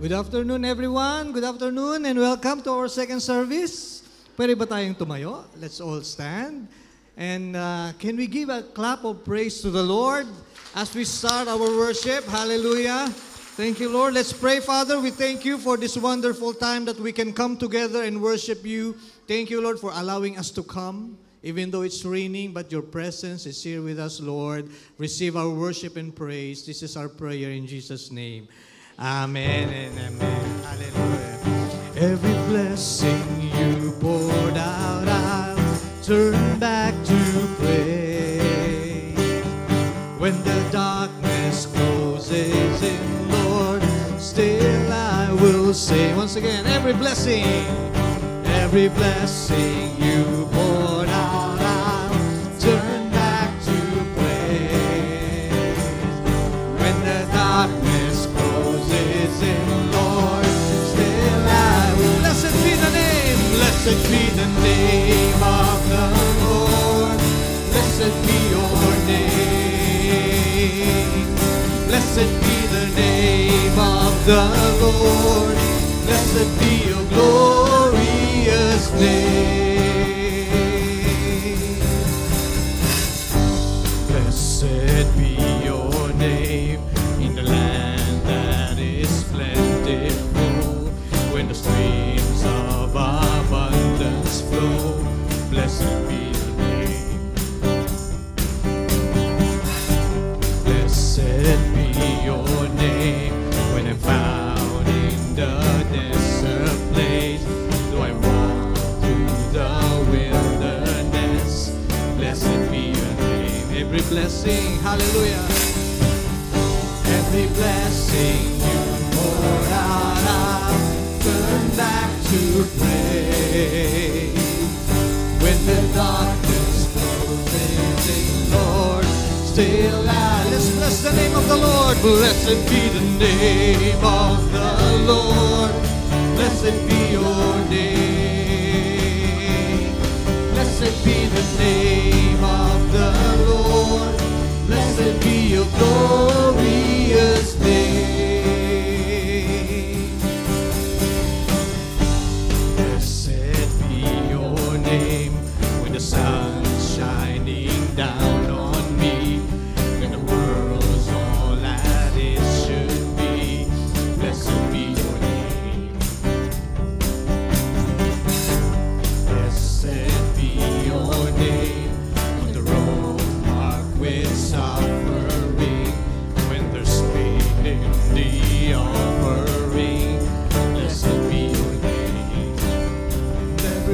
Good afternoon, everyone. Good afternoon and welcome to our second service. Pwede ba tayong tumayo? Let's all stand. And can we give a clap of praise to the Lord as we start our worship? Hallelujah. Thank you, Lord. Let's pray, Father. We thank you for this wonderful time that we can come together and worship you. Thank you, Lord, for allowing us to come. Even though it's raining, but your presence is here with us, Lord. Receive our worship and praise. This is our prayer in Jesus' name. Amen and amen. Hallelujah. Every blessing you poured out, I'll turn back to pray. When the darkness closes in, Lord, still I will say. Once again, every blessing you poured out, I'll turn back to praise. When the darkness closes in, Lord, still I will. Blessed be the name of the Lord. Blessed be your name. Blessed be the name of the Lord. Blessed be your glorious name. Blessed be your name in the land that is plentiful, when the streams of abundance flow. Blessed be your name. Blessed be your name when I'm found in the desert place. Though I walk through the wilderness, blessed be your name. Every blessing, hallelujah. Every blessing you pour out, I'll turn back to pray. When the darkness closes in, Lord, still let's bless the name of the Lord. Blessed be the name of the Lord. Blessed be your name. Blessed be the name of the Lord. Blessed be your glorious name. Blessed be your name when the sun's shining down on me, when the world's all that it should be. Blessed be your name. Blessed be your name when the road marked with suffering, when there's pain in the offering. Blessed be your name. Every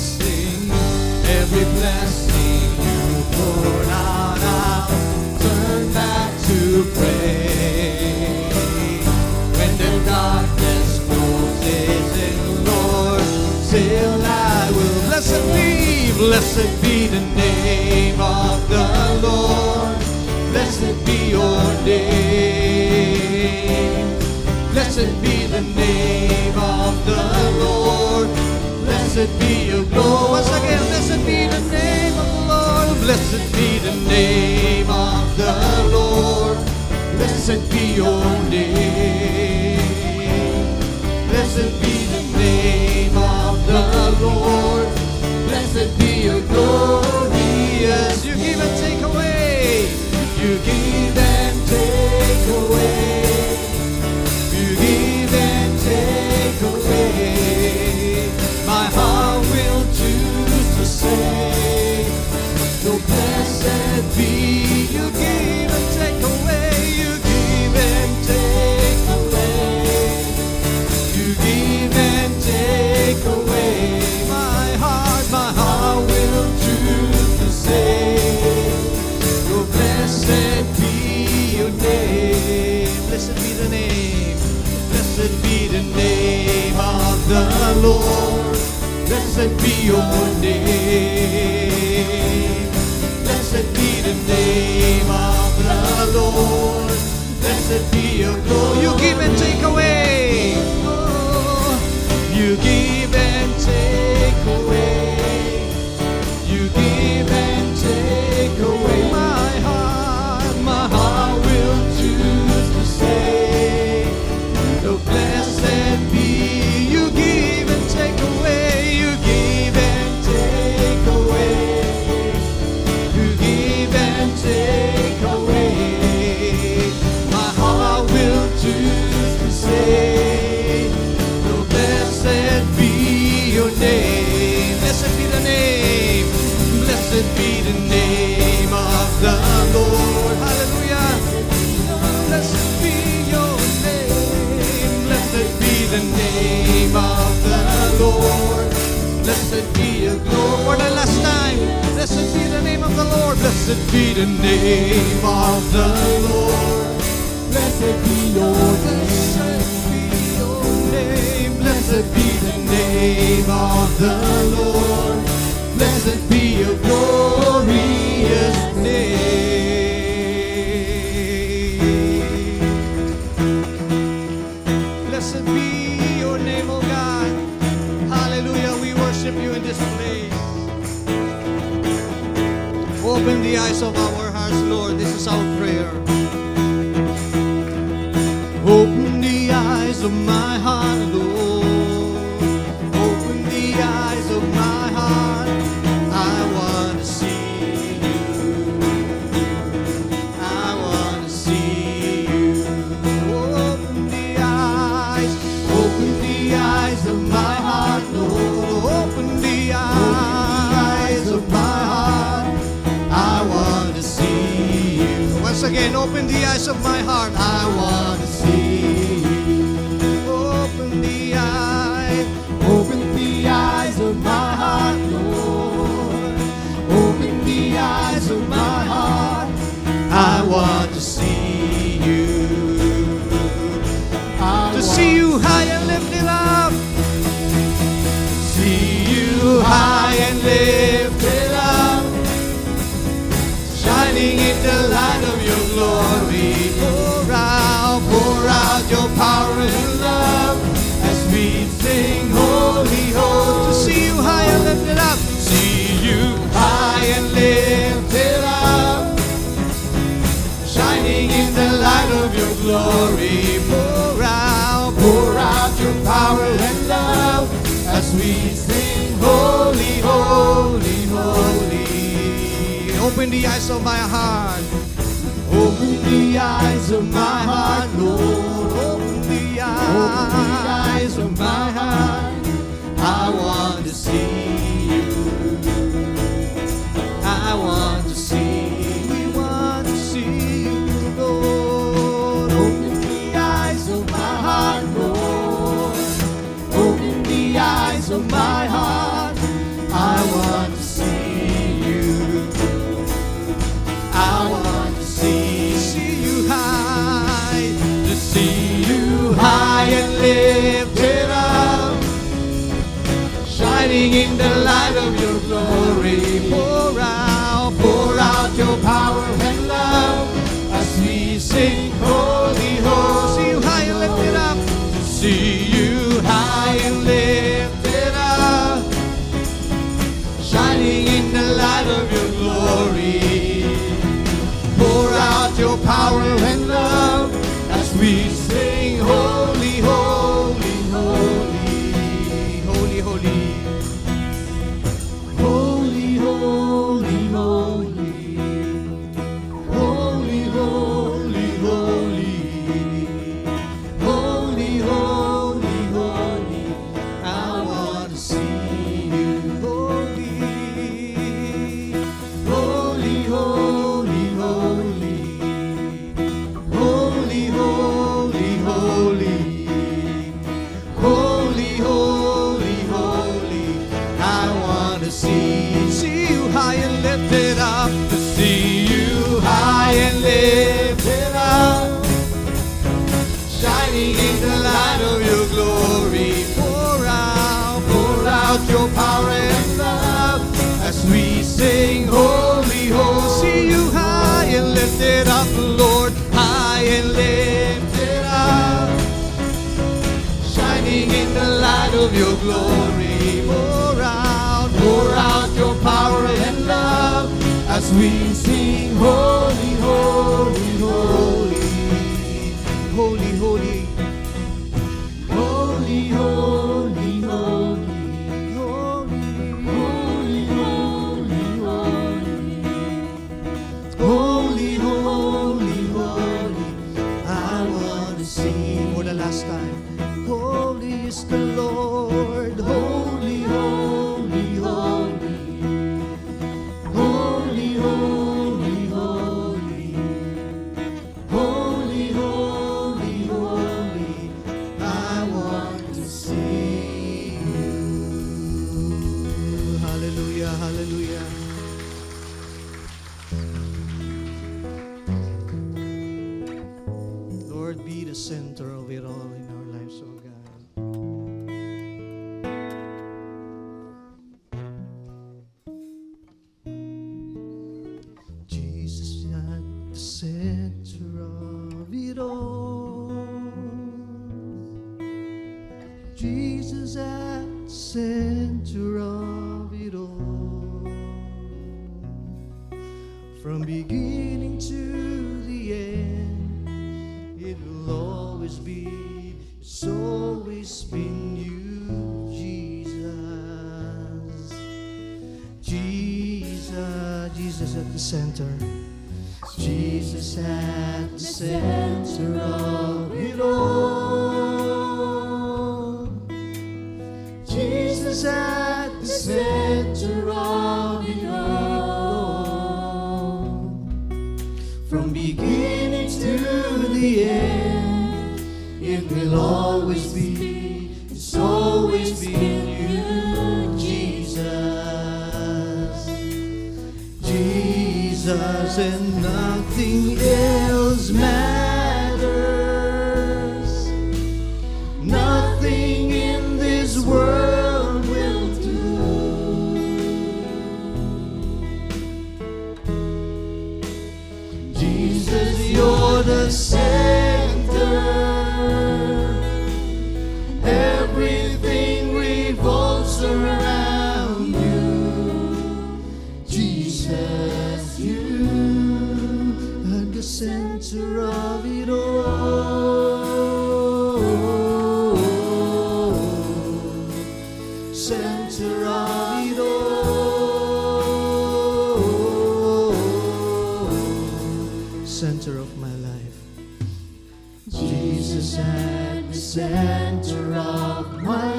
blessing you poured out, I'll turn back to pray. When the darkness closes in, Lord, still I will. Blessed be the name of the Lord. Blessed be your name. Blessed be the name of the Lord. Blessed be your glory. Once again, blessed be the name of the Lord. Blessed be the name of the Lord. Blessed be your name. Blessed be the name of the Lord. Blessed be your glorious. You give and take away. You give and take away. You give and take away. My heart will choose to say, so blessed be. You give and take away. You give and take away. You give and take away. My heart will choose to say, so blessed be your name. Blessed be the name. Blessed be the name of the Lord. Blessed be your name. Blessed be the name of the Lord. Blessed be your glory. You give and take away. Oh, you give and take away. You give and take away. My heart will choose to say, so blessed Blessed be your glory. For the last time, blessed be the name of the Lord. Blessed be the name of the Lord. Blessed be your name. Blessed be the name of the Lord. Blessed be your glorious name. Blessed be your name, O God. Hallelujah. We worship you in this place. Open the eyes of our hearts, Lord. This is our prayer. Open the eyes of my heart, Lord. Open the eyes of my heart. I want to see you. I want to see you. Open the eyes of my heart, Lord. Open the eyes of my heart. I want to see you. Once again, open the eyes of my heart. I want to see you. Open the eyes of my heart, Lord. Open the eyes of my heart. I want to see you. To see you high and lifted up. See you high and lifted up. Shining in the light of your glory. Pour out your power and love as we sing holy, holy. To see you high and lifted up. See you high and lifted up. Shining in the light of your glory. Pour out your power and love as we sing holy, holy, holy. Open the eyes of my heart. Open the eyes of my heart, Lord. Open the eyes of my heart. I want to see you. I want to see. We want to see you, Lord. Open the eyes of my heart, Lord. Open the eyes of my heart. I want to see you. I want to see you high, to see you high and lifted up, shining in the light of your glory. Pour out your power and love as we sing holy, holy. See you high and lifted up, to see you high and lifted up, shining in the light of your glory. Pour out your power and love as we sing holy, holy, holy, holy, holy, holy, holy, holy, holy, holy, holy, holy, holy. I want to see you holy, holy, holy, holy. Holy, holy, holy, holy, holy, holy. I want to see you high and lifted up, to see you high and lifted up, shining in the light of your glory. Pour out your power and love as we sing holy, holy. See you high and lifted up, Lord. High and lifted up, shining in the light of your glory. Pour out your power and love as we sing holy, holy, holy, holy, holy, holy, holy, holy, holy, holy, holy, holy, holy. I want to sing for the last time. Holy is the Lord, holy, holy, holy, holy, holy, holy, holy, holy, holy. I want to sing you. hallelujah. Lord, be the center of it all in our lives, oh God. Jesus at the center of it all. Jesus at the center of it all. From beginning to the end, it will always be, it's always been you, Jesus. Jesus at the center. Jesus at the center of it all. Jesus at the center of it all. From beginning to the end, it will always be, it's always been you, Jesus. Jesus, and nothing else matters. Nothing in this world will do. Jesus, you're the center. Everything revolves around you. Jesus, you are the center of it all. Center of it all. Center of my life. Jesus at the center of my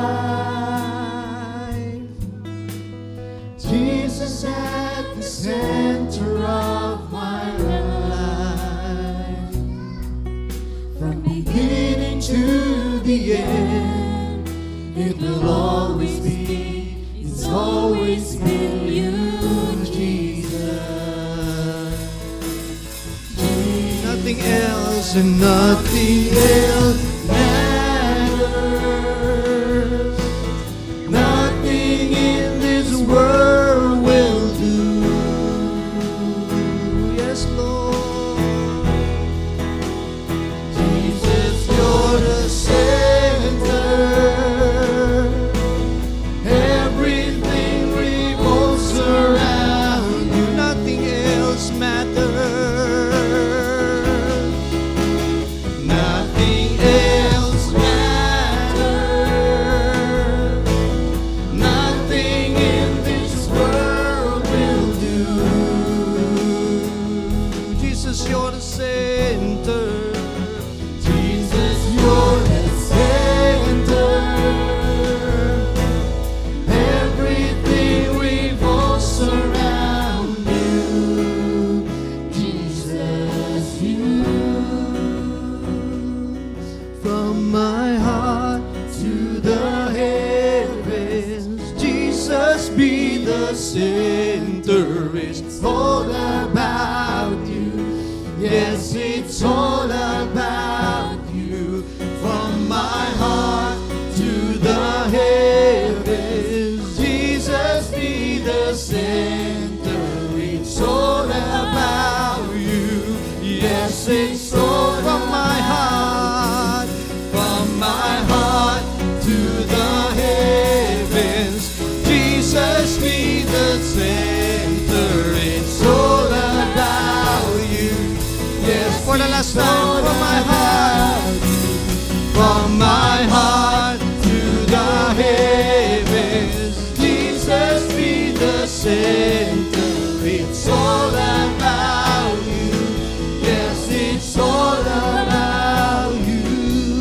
life. Jesus at the center of my life. From beginning to the end, it will always be, it's always been you, Jesus. Nothing else and nothing else matters. Nothing in this world will do. Yes, Lord. Jesus, you're the center. Everything revolves around you. Nothing else matters. Nothing else matters. Nothing in this world will do. Jesus, you're the center. Jesus, you're the center. Everything revolves around you. Jesus, you. From my heart to the heavens, Jesus be the center. It's all about you. Yes, it's all about you. From my heart to the heavens, Jesus be the center. It's all about you. Yes, it's all from my heart. From my heart to the heavens, Jesus be the center. It's all about you. Yes, for the last time, from my heart. From my heart to the heavens, Jesus be the center. It's all about you. Yes, it's all about you.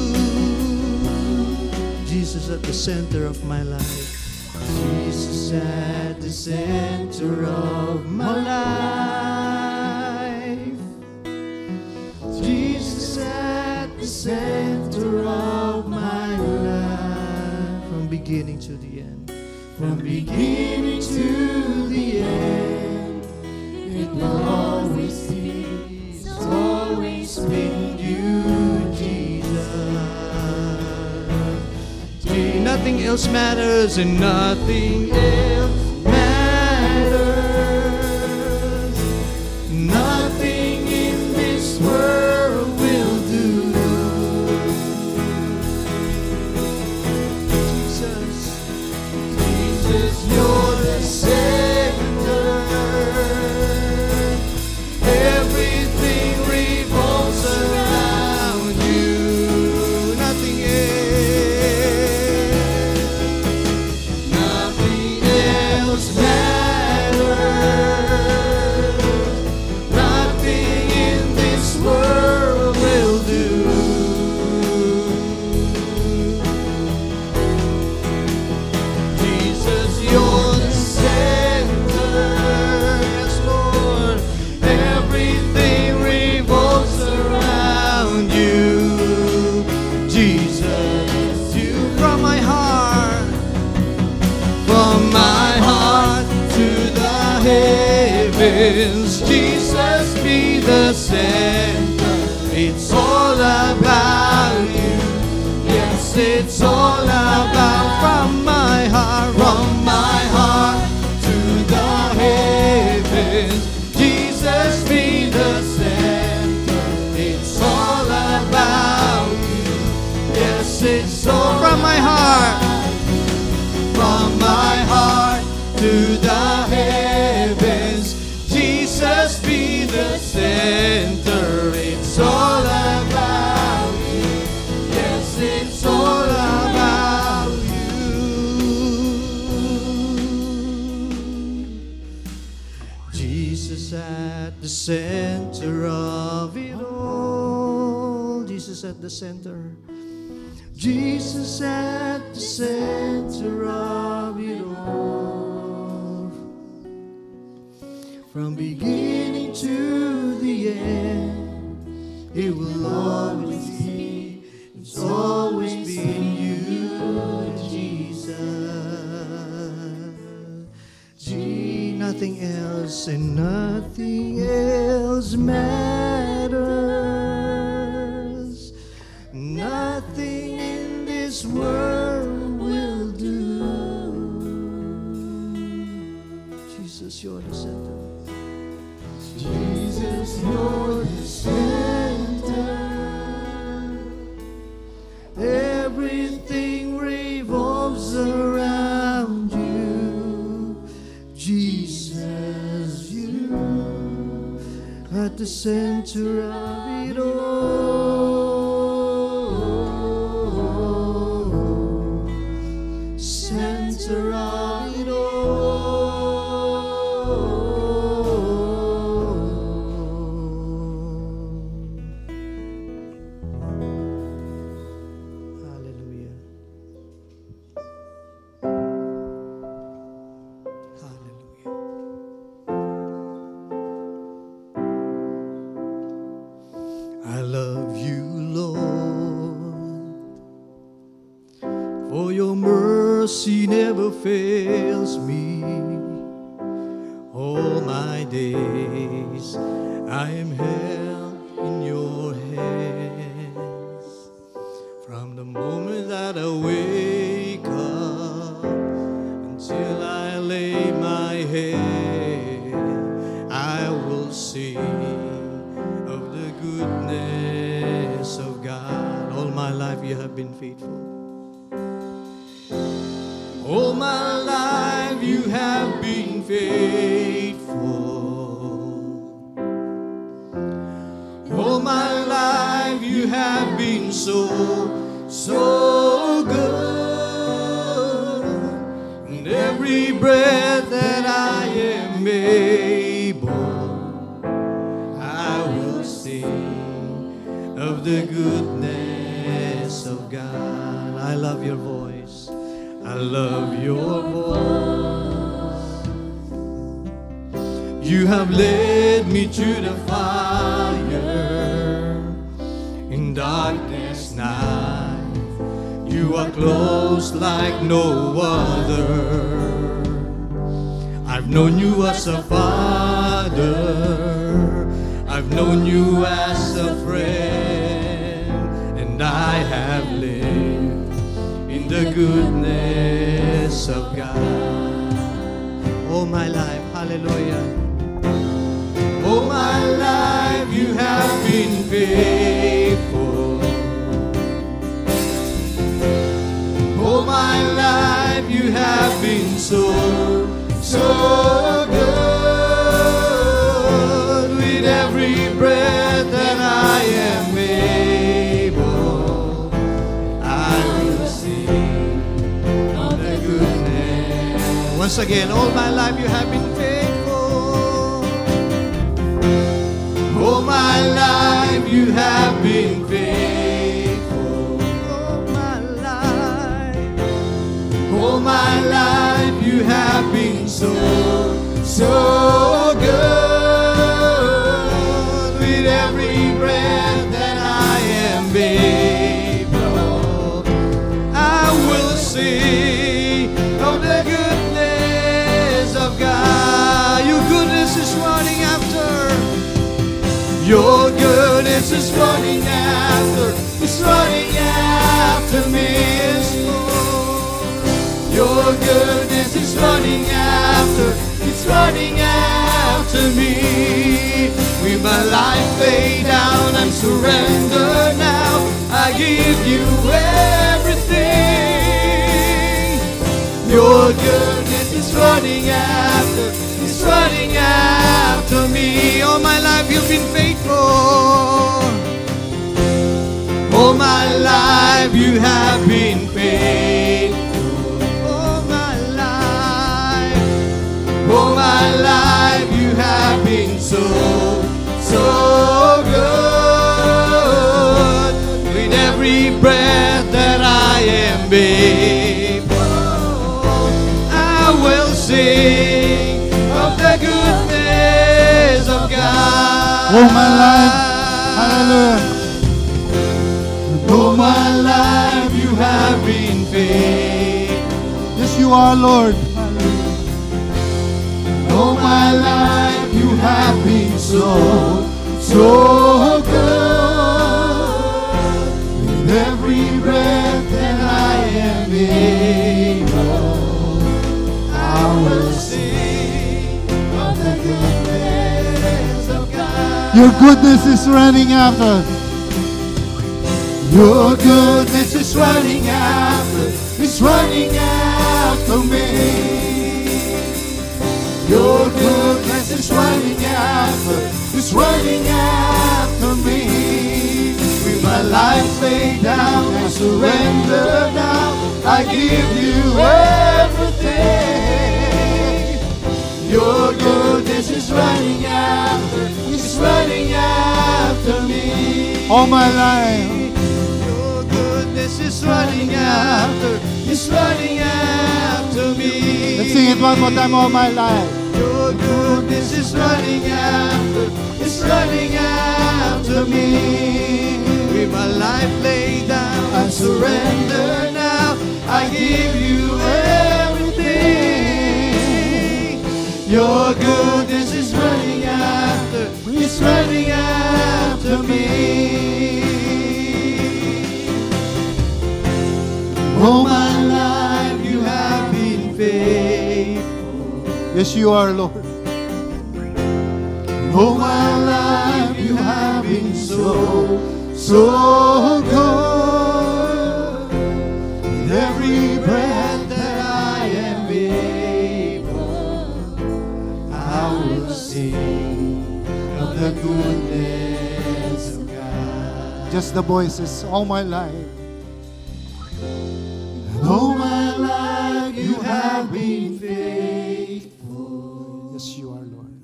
Jesus at the center of my life. Jesus at the center of my life. Jesus at the center of my life. From beginning to the end. from beginning to the end. It will always be, it's always been you, Jesus. Nothing else matters and nothing else matters. Nothing in this world will do. Jesus, you're the center. Everything revolves around you. Nothing else matters. Nothing in this world will do. Jesus, you're the center. Yes, Lord. Everything revolves around you. Jesus, you from my heart. From my heart to the heavens, Jesus be the center. It's all about you. Yes, it's all about from my heart to the heavens. Jesus be the center. It's all about you. Yes, it's all from my heart. From my heart to the heavens, Jesus be the center. It's all about you. Yes, it's all about you. Jesus at the center of it all. Jesus at the center. Jesus at the center of it all. From beginning to the end, it will always be, it's always been you, Jesus. Nothing else and nothing else matters. Nothing in this world will do. Jesus, you're the center. Jesus, you're the center. Everything revolves around you. Jesus, you at the center of it all. Center of it all. Hallelujah. Hallelujah. I love you, Lord, for your mercy never fails me. All my days I am held in your hands. From the moment that I wake up until I lay my head, I will sing of the goodness of God. All my life you have been faithful. All my life you have been faithful. All my life you have been so good. And every breath that I am able, I will sing of the goodness of God. I love your voice. I love your voice. You have led me to the fire in darkness night. You You are close like no other. I've known you as a father. I've known you as a friend. And I have lived in the goodness of God. All my life, hallelujah. All my life you have been faithful. All my life you have been so good. With every breath that I am able, I will sing of the goodness. Once again, all my life you have been faithful. All my life you have been faithful. All my life you have been so good. With every breath that I am able, I will sing of the goodness of God. Your goodness is running after. Your goodness is running after. It's running after me. Your goodness is running after, it's running after me. With my life laid down and surrender now, I give you everything. Your goodness is running after, it's running after me. All my life you've been faithful. All my life you have been faithful. All my life you have been so good. With every breath that I am able, I will sing of the goodness of God. All my life, hallelujah. All my life you have been faithful. Yes, you are, Lord. All my life you have been so good. With every breath that I am able, I will sing of the goodness of God. Your goodness is running after. Your goodness is running after. It's running after me. Your goodness is running after, it's running after me. With my life laid down, I surrender now. I give you everything. Your goodness is running after, it's running after me. All my life. Your goodness is running after, it's running after me. Let's sing it one more time, all my life. Your goodness is running after, it's running after me. With my life laid down, I surrender now. I give you everything. Your goodness is running after, it's running after me. All my life you have been faithful. Yes, you are, Lord. All my life you have been so good. With every breath that I am able, I will sing of the goodness of God. Just the voices, all my life. All my life you have been faithful. Yes, you are, Lord.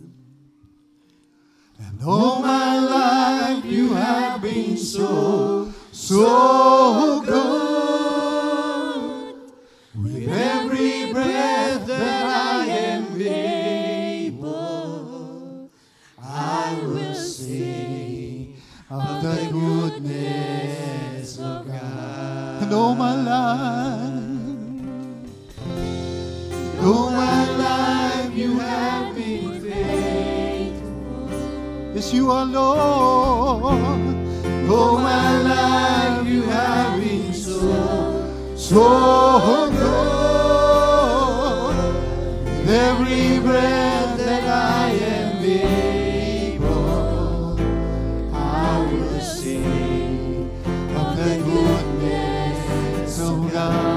And all my life you have been so good. With every breath that I am able, I will sing of the goodness of God. And all my life. All my life you have been faithful. Yes, you are Lord. All my life you have been so good. With every breath that I am able, I will sing of the goodness of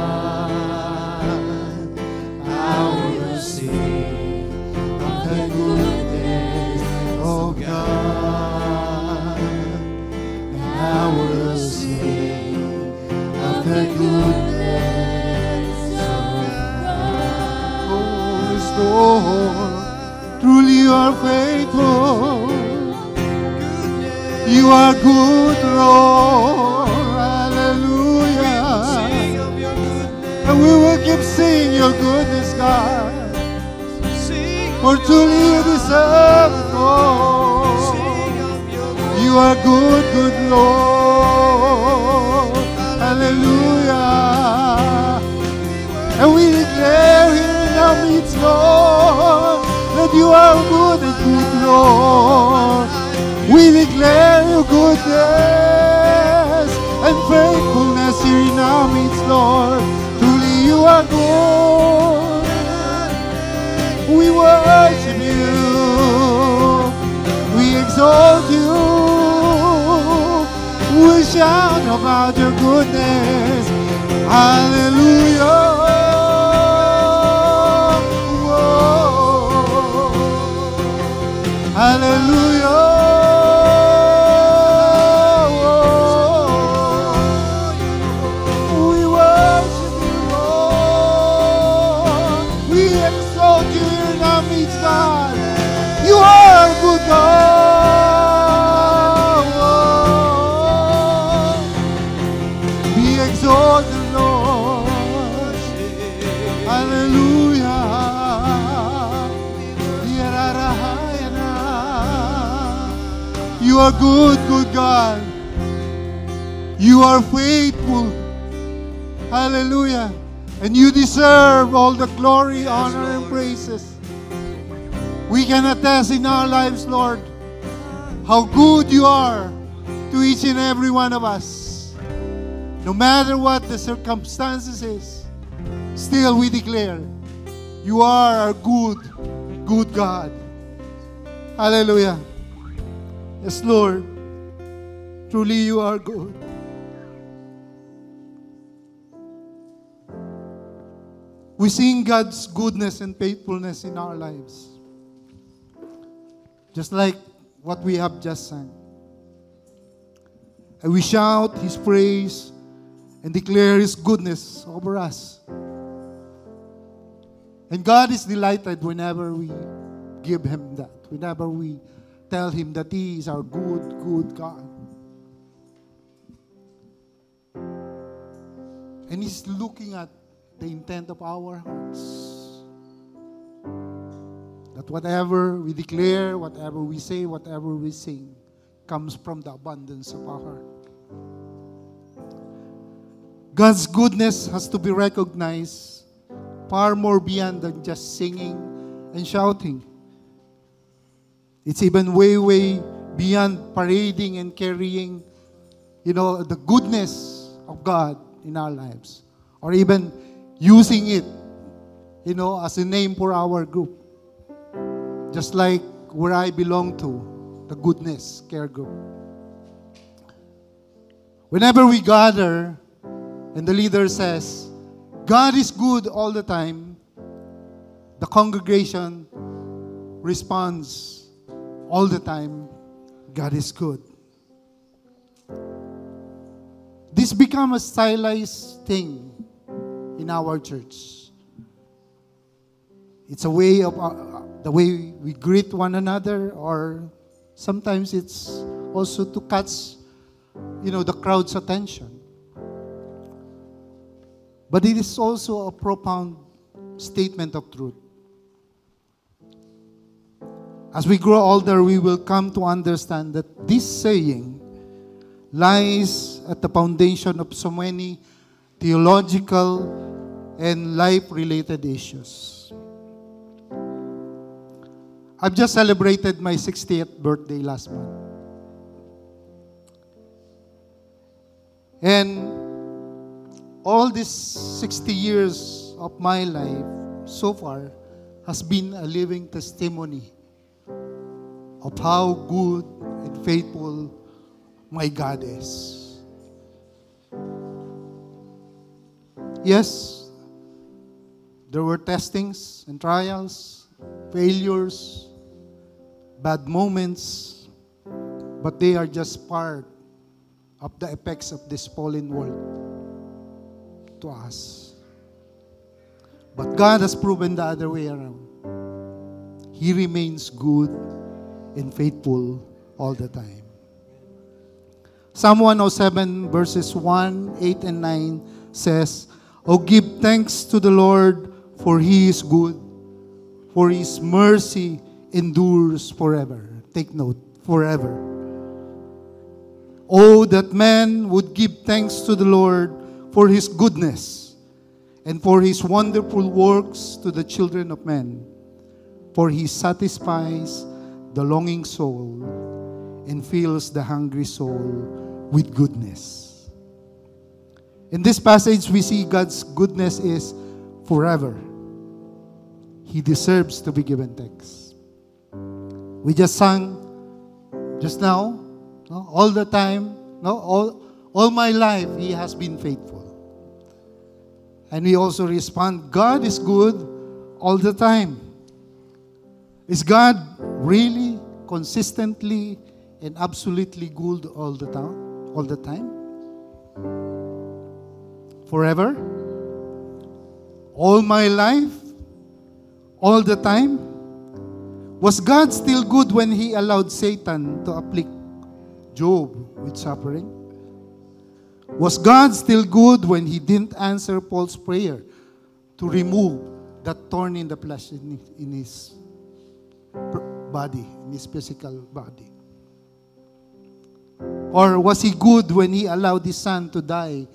God. I will sing of the goodness of God. I will sing of the goodness of God. Oh, yes, Lord. Truly you are faithful. You are good, Lord. Hallelujah. Sing of your goodness. And we will keep singing your goodness, God. Sing For truly you deserve it, Lord. Sing of your goodness. You are good, good Lord. Hallelujah. And we declare here in our midst, Lord, that you are good and good, Lord. We declare your goodness and faithfulness here in our midst, Lord. Truly you are good. We worship you. We exalt you. We shout about your goodness. Hallelujah. Whoa. Hallelujah. Whoa. We worship you, Lord. We exalt you in our midst, God. You are a good God. Be exalted, Lord. Hallelujah. You are good, good God. You are faithful. Hallelujah. And you deserve all the glory, honor, and praises. We can attest in our lives, Lord, how good you are to each and every one of us. No matter what the circumstances is, still we declare, you are a good, good God. Hallelujah. Yes, Lord. Truly you are good. We sing God's goodness and faithfulness in our lives. Just like what we have just sang. And we shout His praise and declare His goodness over us. And God is delighted whenever we give Him that. Whenever we tell Him that He is our good, good God. And He's looking at the intent of our hearts. That whatever we declare, whatever we say, whatever we sing, comes from the abundance of our heart. God's goodness has to be recognized far more beyond than just singing and shouting. It's even way, way beyond parading and carrying, the goodness of God in our lives. Or even using it, as a name for our group. Just like where I belong to, the Goodness Care Group. Whenever we gather, and the leader says, God is good all the time, the congregation responds all the time, God is good. This becomes a stylized thing in our church. It's a way of the way we greet one another, or sometimes it's also to catch, the crowd's attention. But it is also a profound statement of truth. As we grow older, we will come to understand that this saying lies at the foundation of so many theological and life-related issues. I've just celebrated my 60th birthday last month. And all these 60 years of my life so far has been a living testimony of how good and faithful my God is. Yes, there were testings and trials, failures, bad moments, but they are just part of the effects of this fallen world to us. But God has proven the other way around. He remains good and faithful all the time. Psalm 107 verses 1, 8, and 9 says, "Oh, give thanks to the Lord, for He is good, for His mercy endures forever." Take note, forever. Oh, that man would give thanks to the Lord for His goodness and for His wonderful works to the children of men. For He satisfies the longing soul and fills the hungry soul with goodness. In this passage, we see God's goodness is forever. He deserves to be given thanks. We just sang just now, no? All the time, no? All my life, He has been faithful. And we also respond, God is good all the time. Is God really consistently and absolutely good all the time? All the time? Forever? All my life? All the time? Was God still good when He allowed Satan to afflict Job with suffering? Was God still good when He didn't answer Paul's prayer to remove that thorn in the flesh in his body, in his physical body? Or was He good when He allowed His Son to die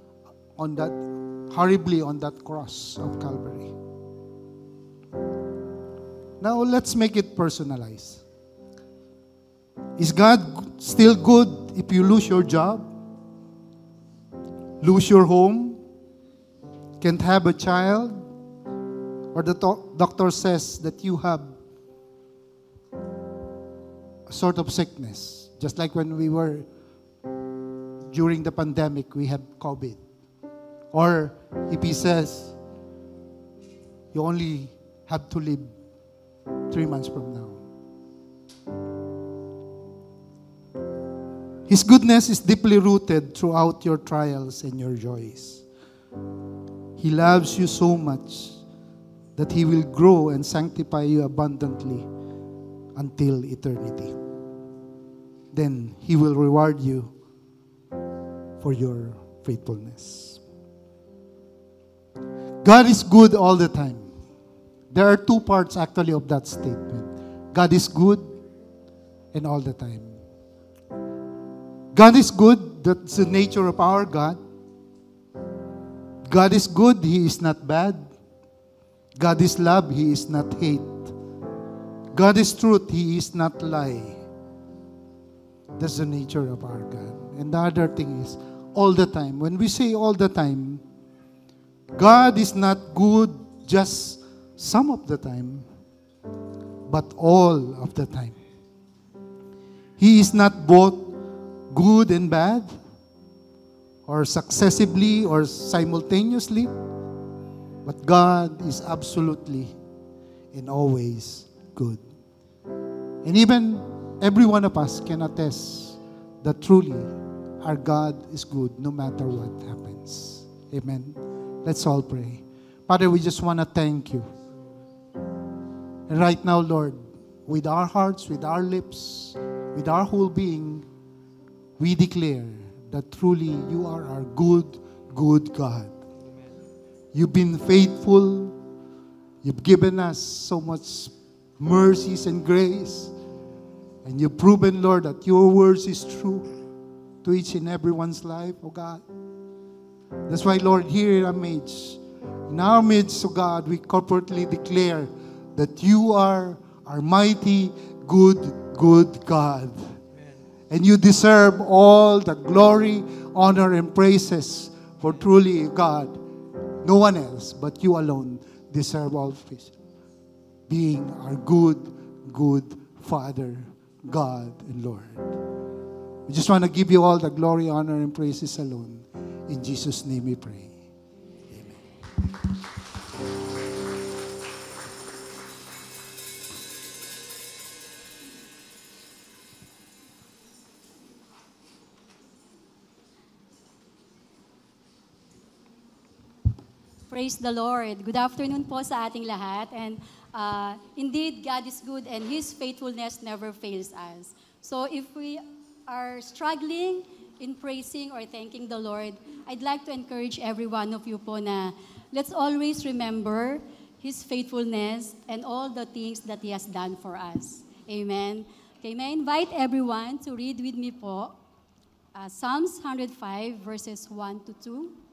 horribly on that cross of Calvary? Now let's make it personalized. Is God still good if you lose your job? Lose your home? Can't have a child? Or the doctor says that you have a sort of sickness. Just like when we were during the pandemic, we had COVID. Or if He says, you only have to live 3 months from now. His goodness is deeply rooted throughout your trials and your joys. He loves you so much that He will grow and sanctify you abundantly until eternity. Then He will reward you for your faithfulness. God is good all the time. There are two parts actually of that statement. God is good and all the time. God is good. That's the nature of our God. God is good. He is not bad. God is love. He is not hate. God is truth. He is not lie. That's the nature of our God. And the other thing is, all the time. When we say all the time, God is not good just some of the time, but all of the time. He is not both good and bad, or successively or simultaneously, but God is absolutely and always good. And even every one of us can attest that truly our God is good no matter what happens. Amen. Let's all pray. Father, we just want to thank You. And right now, Lord, with our hearts, with our lips, with our whole being, we declare that truly You are our good, good God. You've been faithful. You've given us so much mercies and grace. And You've proven, Lord, that Your words is true to each and everyone's life, oh God. That's why, Lord, here in MH, In our midst, O God, we corporately declare that you are our mighty, good God. And you deserve all the glory, honor, and praises. For truly, God, no one else but you alone deserve all praise. Being our good Father, God, and Lord. We just want to give you all the glory, honor, and praises alone. In Jesus' name we pray. Amen. Praise the Lord. Good afternoon po sa ating lahat. And indeed, God is good and His faithfulness never fails us. So if we are struggling in praising or thanking the Lord, I'd like to encourage every one of you po na let's always remember His faithfulness and all the things that He has done for us. Amen. Okay, may I invite everyone to read with me po Psalms 105 verses 1 to 2.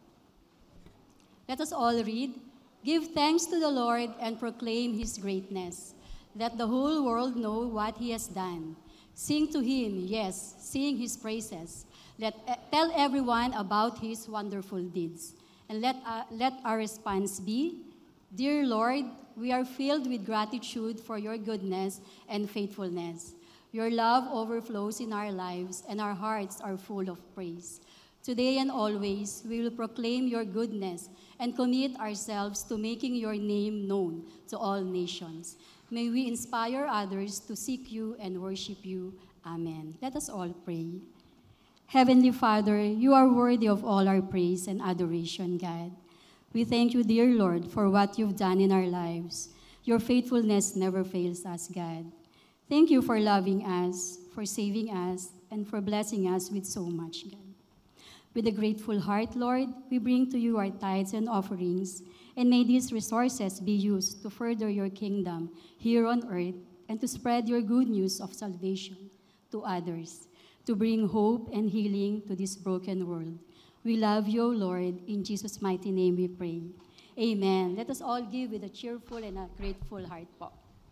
Let us all read. Give thanks to the Lord and proclaim His greatness. Let the whole world know what He has done. Sing to Him, yes, sing His praises. Tell everyone about His wonderful deeds. And let our response be, Dear Lord, we are filled with gratitude for your goodness and faithfulness. Your love overflows in our lives, and our hearts are full of praise. Today and always, we will proclaim your goodness and commit ourselves to making your name known to all nations. May we inspire others to seek you and worship you. Amen. Let us all pray. Heavenly Father, you are worthy of all our praise and adoration, God. We thank you, dear Lord, for what you've done in our lives. Your faithfulness never fails us, God. Thank you for loving us, for saving us, and for blessing us with so much, God. With a grateful heart, Lord, we bring to you our tithes and offerings, and may these resources be used to further your kingdom here on earth and to spread your good news of salvation to others, to bring hope and healing to this broken world. We love you, Lord. In Jesus' mighty name we pray. Amen. Let us all give with a cheerful and a grateful heart po.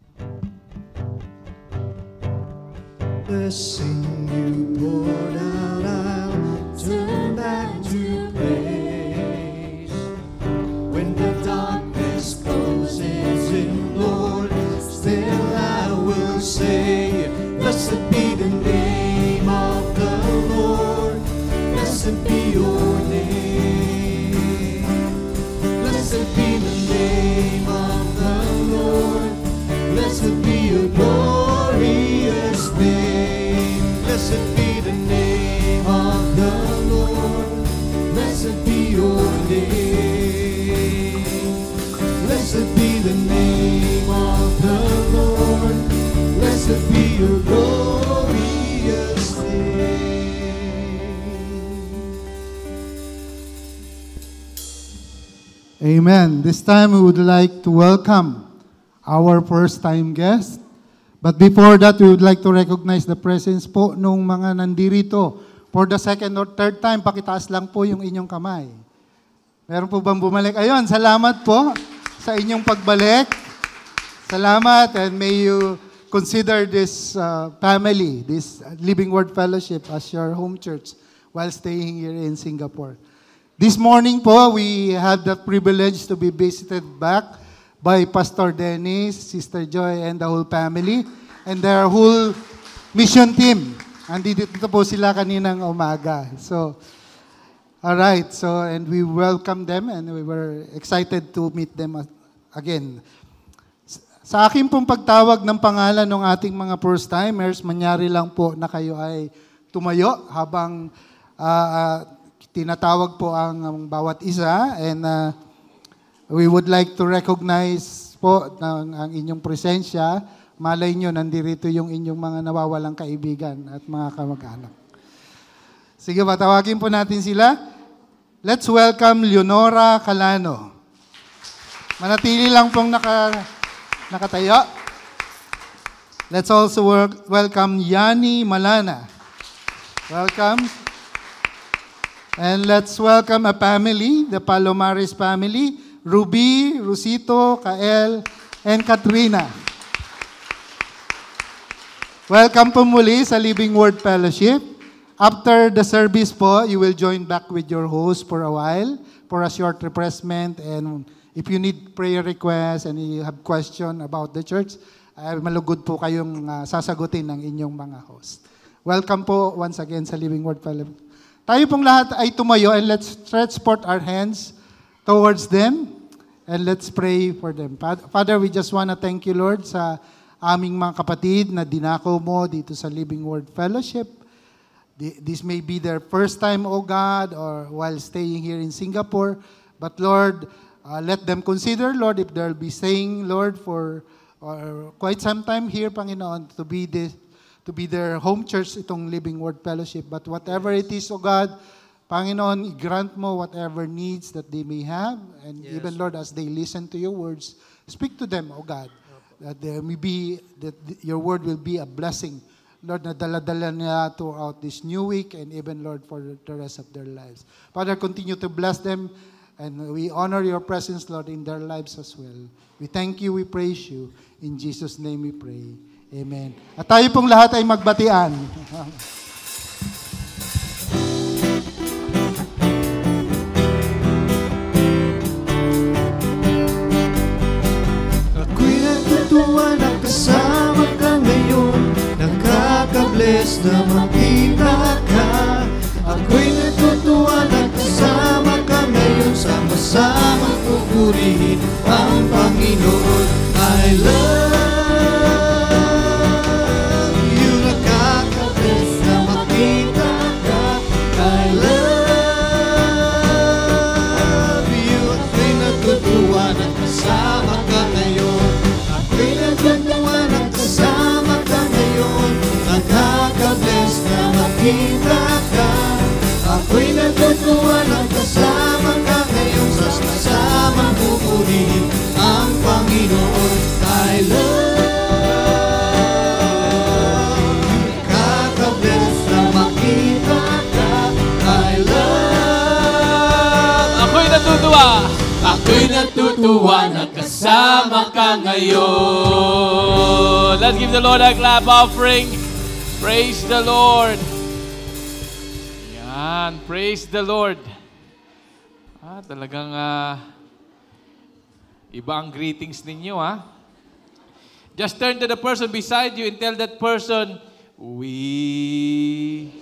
Blessing you poured out, I'll turn back to praise. When the darkness closes in, Lord, still I will say, blessed be the name of the Lord. Blessed be your name. Blessed be the name of the Lord. Blessed be your glorious name. Blessed be the name of the Lord. Blessed be your name. Blessed be the name of the Lord. Blessed be your glorious name. Amen. This time we would like to welcome our first-time guest. But before that, we would like to recognize the presence po nung mga nandirito. For the second or third time, pakitaas lang po yung inyong kamay. Meron po bang bumalik? Ayun, salamat po sa inyong pagbalik. Salamat, and may you consider this family, this Living Word Fellowship as your home church while staying here in Singapore. This morning po, we had the privilege to be visited back by Pastor Dennis, Sister Joy, and the whole family, and their whole mission team. Andito po sila kaninang umaga. So, all right. So, and we welcome them, and we were excited to meet them again. Sa akin pong pagtawag ng pangalan ng ating mga first-timers, manyari lang po na kayo ay tumayo habang tinatawag po ang bawat isa, and we would like to recognize po ang inyong presensya. Malay nyo, nandirito yung inyong mga nawawalang kaibigan at mga kamag-anak. Sige ba, tawagin po natin sila. Let's welcome Leonora Calano. Manatili lang pong nakatayo. Let's also welcome Yani Malana. Welcome. And let's welcome a family, the Palomares family. Ruby, Rosito, Kael, and Katrina. Welcome po muli sa Living Word Fellowship. After the service po, you will join back with your host for a while for a short refreshment. And if you need prayer requests and you have question about the church, malugod po kayong sasagutin ng inyong mga host. Welcome po once again sa Living Word Fellowship. Tayo pong lahat ay tumayo and let's stretch forth our hands towards them and let's pray for them. Father, we just want to thank you, Lord, sa aming mga kapatid na dinako mo dito sa Living Word Fellowship. This may be their first time, O God, or while staying here in Singapore. But Lord, let them consider, Lord, if they'll be staying, Lord, for quite some time here, Panginoon, to be their home church, itong Living Word Fellowship. But whatever it is, O God, Panginoon, grant mo whatever needs that they may have. And even, Lord, as they listen to your words, speak to them, O God. That your word will be a blessing, Lord, na dala-dala niya throughout this new week and even, Lord, for the rest of their lives. Father, continue to bless them and we honor your presence, Lord, in their lives as well. We thank you, we praise you. In Jesus' name we pray. Amen. At tayo pong lahat ay magbatian. Tuwa na kasama ka ngayon, nakaka-bless na makita ka. Ako'y natutuwa na kasama ka ngayon, sama-sama pupurihin ang Panginoon. I love you, nakaka-bless na makita ka. I love you, ako'y natutuwa na kasama ka ngayon. Pinagdunduwa ng kasama ka ngayon, nakaka-bless na makita ka. Ako'y natutuwa ng kasama ka ngayon, sama-sama pupurihin ang Panginoon. I love you, nakaka-bless na makita ka. I love. Ako'y natutuwa. Ako'y natutuwa na kasama ka ngayon. Let's give the Lord a clap offering. Praise the Lord. Yan, praise the Lord. Talagang iba ang greetings ninyo, ha? Just turn to the person beside you and tell that person, we...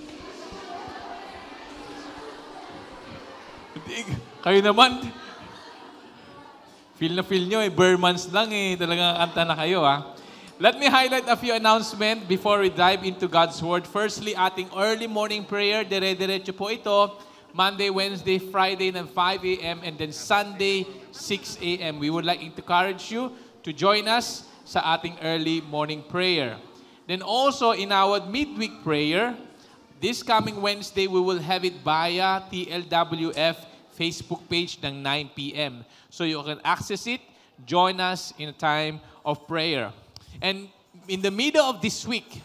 Kayo naman... Feel na feel nyo, bare months lang talagang kanta na kayo, ha? Let me highlight a few announcements before we dive into God's Word. Firstly, ating early morning prayer, dire-diretso po ito. Monday, Wednesday, Friday ng 5 a.m. and then Sunday, 6 a.m. We would like to encourage you to join us sa ating early morning prayer. Then also, in our midweek prayer, this coming Wednesday, we will have it via TLWF Facebook page ng 9 p.m. So you can access it, join us in a time of prayer. And in the middle of this week,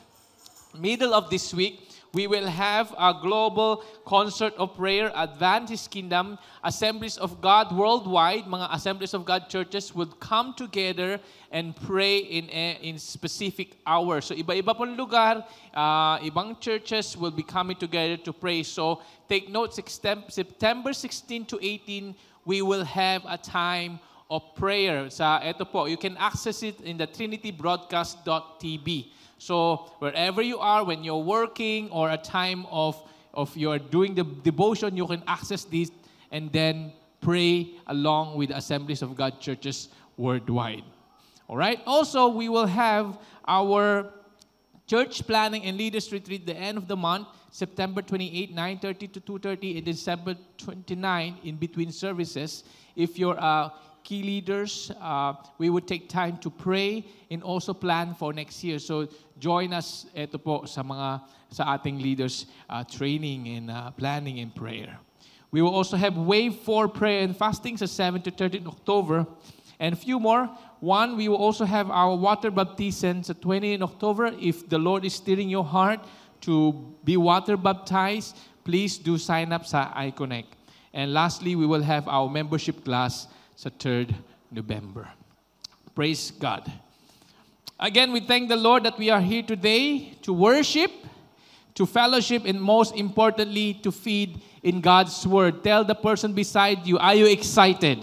we will have a global concert of prayer. Adventist Kingdom, Assemblies of God worldwide, mga Assemblies of God churches would come together and pray in specific hours. So iba-iba pong lugar, ibang churches will be coming together to pray. So take note, September 16 to 18, we will have a time of prayer. Ito po, you can access it in the trinitybroadcast.tv. So wherever you are, when you're working or a time of you're doing the devotion, you can access this and then pray along with the Assemblies of God churches worldwide. All right. Also, we will have our church planning and leaders retreat the end of the month, September 28, 9:30 to 2:30, and December 29 in between services. If you're key leaders, we would take time to pray and also plan for next year. So join us ito po sa ating leaders training and planning and prayer. We will also have Wave 4 prayer and fasting sa 7 to 13 October. And a few more. One, we will also have our water baptism sa 20 in October. If the Lord is stirring your heart to be water baptized, please do sign up sa iConnect. And lastly, we will have our membership class sa 3rd November. Praise God. Again, we thank the Lord that we are here today to worship, to fellowship, and most importantly, to feed in God's Word. Tell the person beside you, are you excited?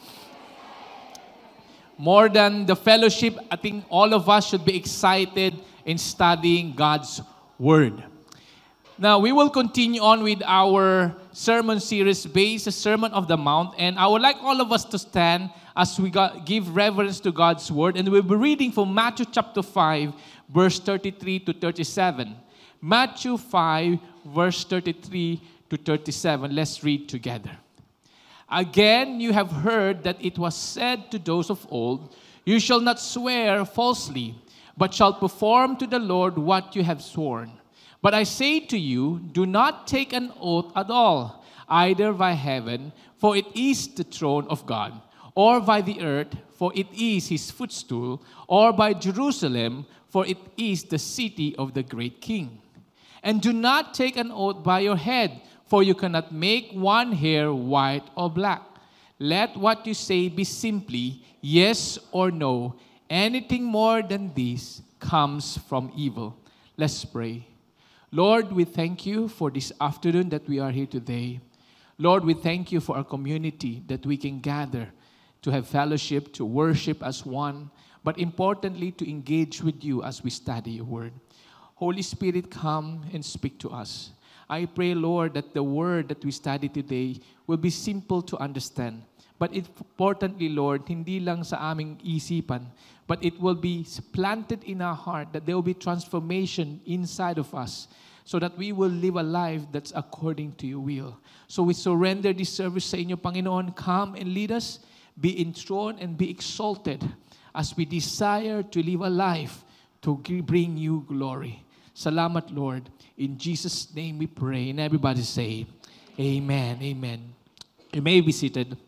More than the fellowship, I think all of us should be excited in studying God's Word. Now, we will continue on with our sermon series based on the Sermon of the Mount. And I would like all of us to stand as we give reverence to God's Word. And we'll be reading from Matthew chapter 5, verse 33 to 37. Matthew 5, verse 33 to 37. Let's read together. Again, you have heard that it was said to those of old, you shall not swear falsely, but shall perform to the Lord what you have sworn. But I say to you, do not take an oath at all, either by heaven, for it is the throne of God, or by the earth, for it is his footstool, or by Jerusalem, for it is the city of the great king. And do not take an oath by your head, for you cannot make one hair white or black. Let what you say be simply yes or no. Anything more than this comes from evil. Let's pray. Lord, we thank you for this afternoon that we are here today. Lord, we thank you for our community that we can gather to have fellowship, to worship as one, but importantly, to engage with you as we study your word. Holy Spirit, come and speak to us. I pray, Lord, that the word that we study today will be simple to understand. But importantly, Lord, hindi lang sa aming isipan, but it will be planted in our heart, that there will be transformation inside of us, so that we will live a life that's according to your will. So we surrender this service sa inyo, Panginoon. Come and lead us, be enthroned and be exalted as we desire to live a life to bring you glory. Salamat, Lord. In Jesus' name we pray. And everybody say, Amen. Amen. You may be seated.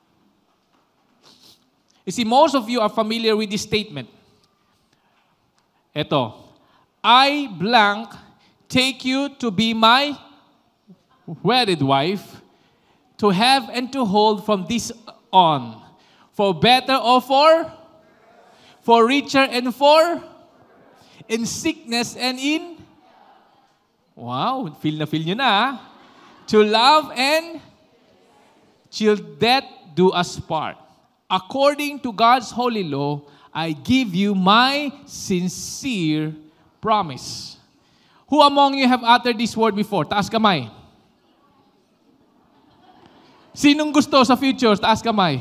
You see, most of you are familiar with this statement. Ito, I blank take you to be my wedded wife, to have and to hold from this on, for better or for richer and in sickness and in, wow, feel nyo na, to love and till death do us part. According to God's holy law, I give you my sincere promise. Who among you have uttered this word before? Taas kamay. Sinong gusto sa future? Taas kamay.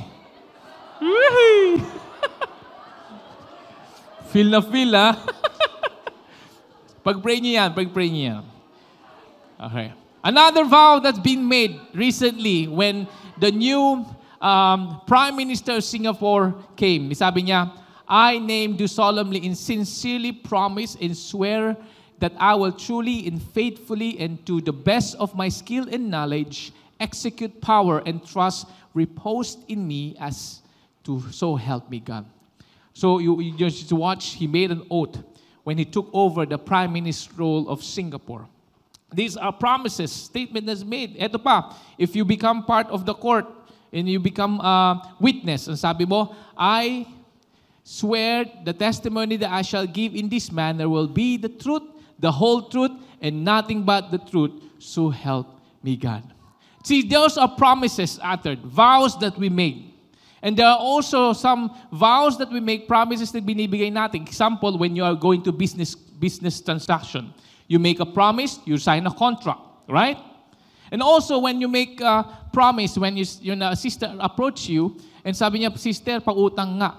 Feel na feel, ha? Pag-pray niyo yan. Okay. Another vow that's been made recently when the new Prime Minister of Singapore came. Sabi niya, I do solemnly and sincerely promise and swear that I will truly and faithfully and to the best of my skill and knowledge execute power and trust reposed in me as to so help me God. So you just watch, he made an oath when he took over the Prime Minister role of Singapore. These are promises, statement that's made. Eto pa, if you become part of the court and you become a witness, and sabi mo, I swear the testimony that I shall give in this manner will be the truth, the whole truth, and nothing but the truth, so help me God. See, those are promises uttered, vows that we made. And there are also some vows that we make, promises that binibigay natin. Example, when you are going to business transaction, you make a promise, you sign a contract, right? And also, when you make a promise, when your sister approach you, and sabi niya, sister, pautang nga.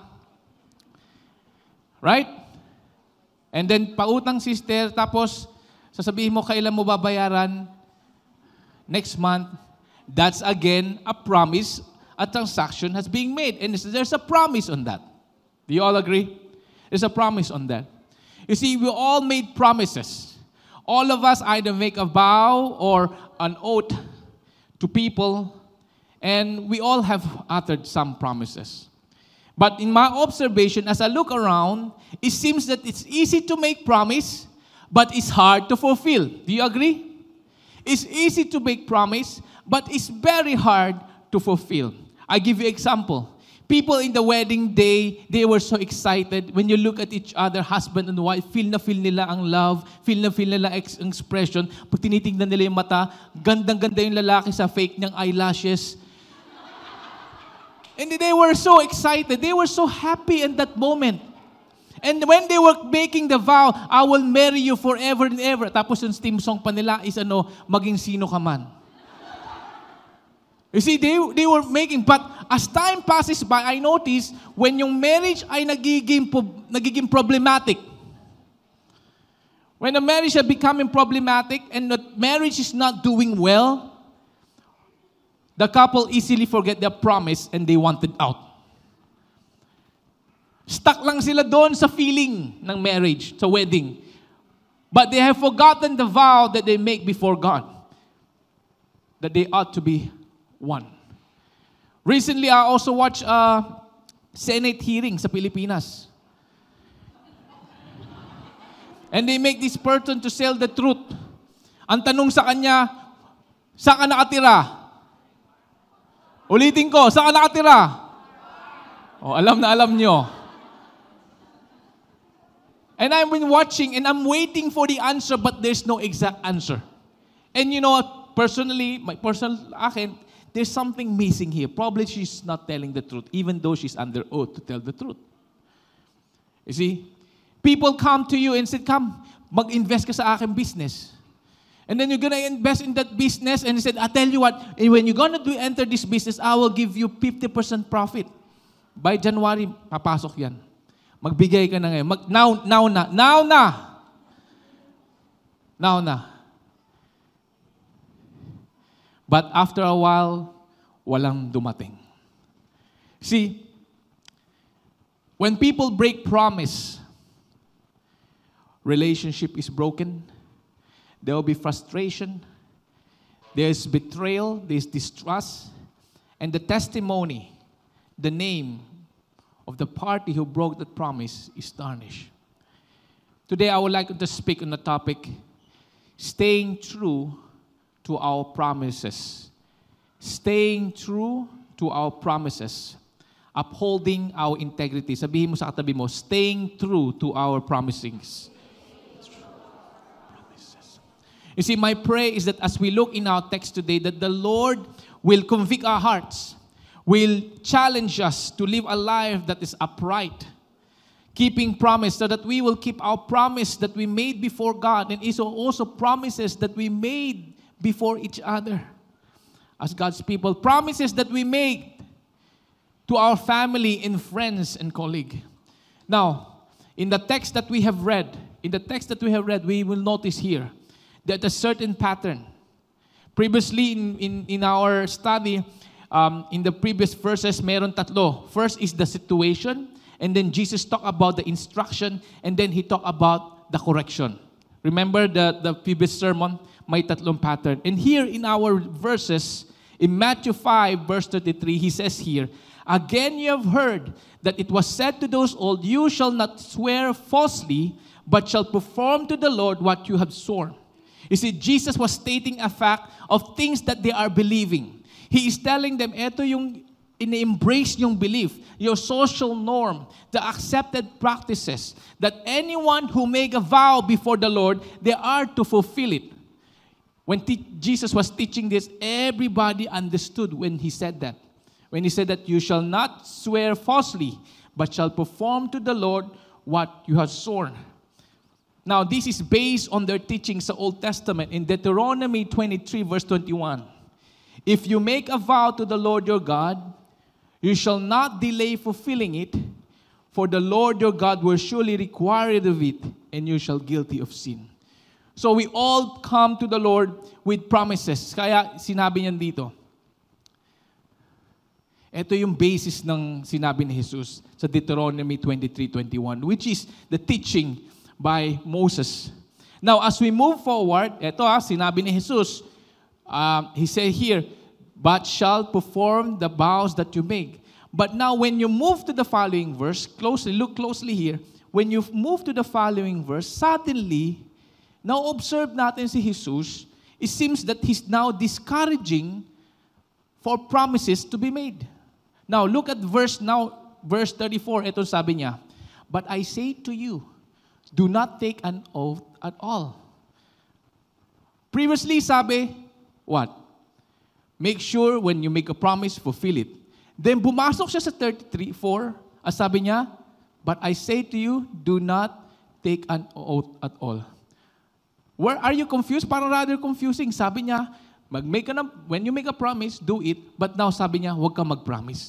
Right? And then, pautang sister, tapos, sasabihin mo, kailan mo babayaran? Next month. That's again a promise, a transaction has being made. And there's a promise on that. Do you all agree? There's a promise on that. You see, we all made promises. All of us either make a vow or an oath to people, and we all have uttered some promises. But in my observation, as I look around, it seems that it's easy to make promise, but it's hard to fulfill. Do you agree? It's easy to make promise, but it's very hard to fulfill. I give you example. People in the wedding day, they were so excited. When you look at each other, husband and wife, feel nila ang love, feel nila ang expression. Pag tinitingnan nila yung mata, gandang-ganda yung lalaki sa fake niyang eyelashes. And they were so excited. They were so happy in that moment. And when they were making the vow, I will marry you forever and ever. Tapos yung theme song pa nila is maging sino ka man. You see, they were making, but as time passes by, I notice, when yung marriage ay nagiging problematic, when the marriage is becoming problematic and the marriage is not doing well, the couple easily forget their promise and they wanted out. Stuck lang sila doon sa feeling ng marriage, sa wedding. But they have forgotten the vow that they make before God, that they ought to be one. Recently, I also watched a Senate hearing sa Pilipinas. And they make this person to tell the truth. Ang tanong sa kanya, saan ka nakatira? Ulitin ko, saan ka nakatira? Alam na alam nyo. And I've been watching and I'm waiting for the answer, but there's no exact answer. And you know, personally, my personal akin, there's something missing here. Probably she's not telling the truth, even though she's under oath to tell the truth. You see, people come to you and say, come, mag-invest ka sa aking business. And then you're gonna invest in that business and he said, I tell you what, when you're gonna enter this business, I will give you 50% profit. By January, papasok yan. Magbigay ka na ngayon. Now na. But after a while, walang dumating. See, when people break promise, relationship is broken. There will be frustration. There's betrayal. There's distrust. And the testimony, the name of the party who broke that promise is tarnished. Today, I would like to speak on the topic, staying true to our promises. Staying true to our promises. Upholding our integrity. Sabihin mo sa katabi mo, staying true to our promises. You see, my prayer is that as we look in our text today, that the Lord will convict our hearts, will challenge us to live a life that is upright, keeping promise, so that we will keep our promise that we made before God, and also promises that we made before each other as God's people. Promises that we make to our family and friends and colleagues. Now, in the text that we have read, we will notice here that a certain pattern. Previously in our study, in the previous verses, meron tatlo. First is the situation, and then Jesus talked about the instruction, and then He talked about the correction. Remember the previous sermon? May tatlong pattern. And here in our verses, in Matthew 5, verse 33, He says here, again you have heard that it was said to those old, you shall not swear falsely, but shall perform to the Lord what you have sworn. You see, Jesus was stating a fact of things that they are believing. He is telling them, eto yung in-embrace yung belief, your social norm, the accepted practices, that anyone who make a vow before the Lord, they are to fulfill it. When Jesus was teaching this, everybody understood when He said that. When He said that you shall not swear falsely, but shall perform to the Lord what you have sworn. Now, this is based on their teachings in the Old Testament in Deuteronomy 23, verse 21. If you make a vow to the Lord your God, you shall not delay fulfilling it, for the Lord your God will surely require it of it, and you shall guilty of sin. So we all come to the Lord with promises. Kaya sinabi niyan dito. Ito yung basis ng sinabi ni Jesus sa Deuteronomy 23:21, which is the teaching by Moses. Now, as we move forward, sinabi ni Jesus, He said here, but shall perform the vows that you make. But now, when you move to the following verse, look closely here. When you move to the following verse, suddenly, now observe natin si Jesus, it seems that He's now discouraging for promises to be made. Now, look at verse 34. Ito sabi niya, "But I say to you, do not take an oath at all." Previously, sabi, what? Make sure when you make a promise, fulfill it. Then pumasok siya sa 33:4. Sabi niya, "But I say to you, do not take an oath at all." Where are you confused? Parang rather confusing. Sabi niya, when you make a promise, do it. But now sabi niya, huwag ka mag-promise.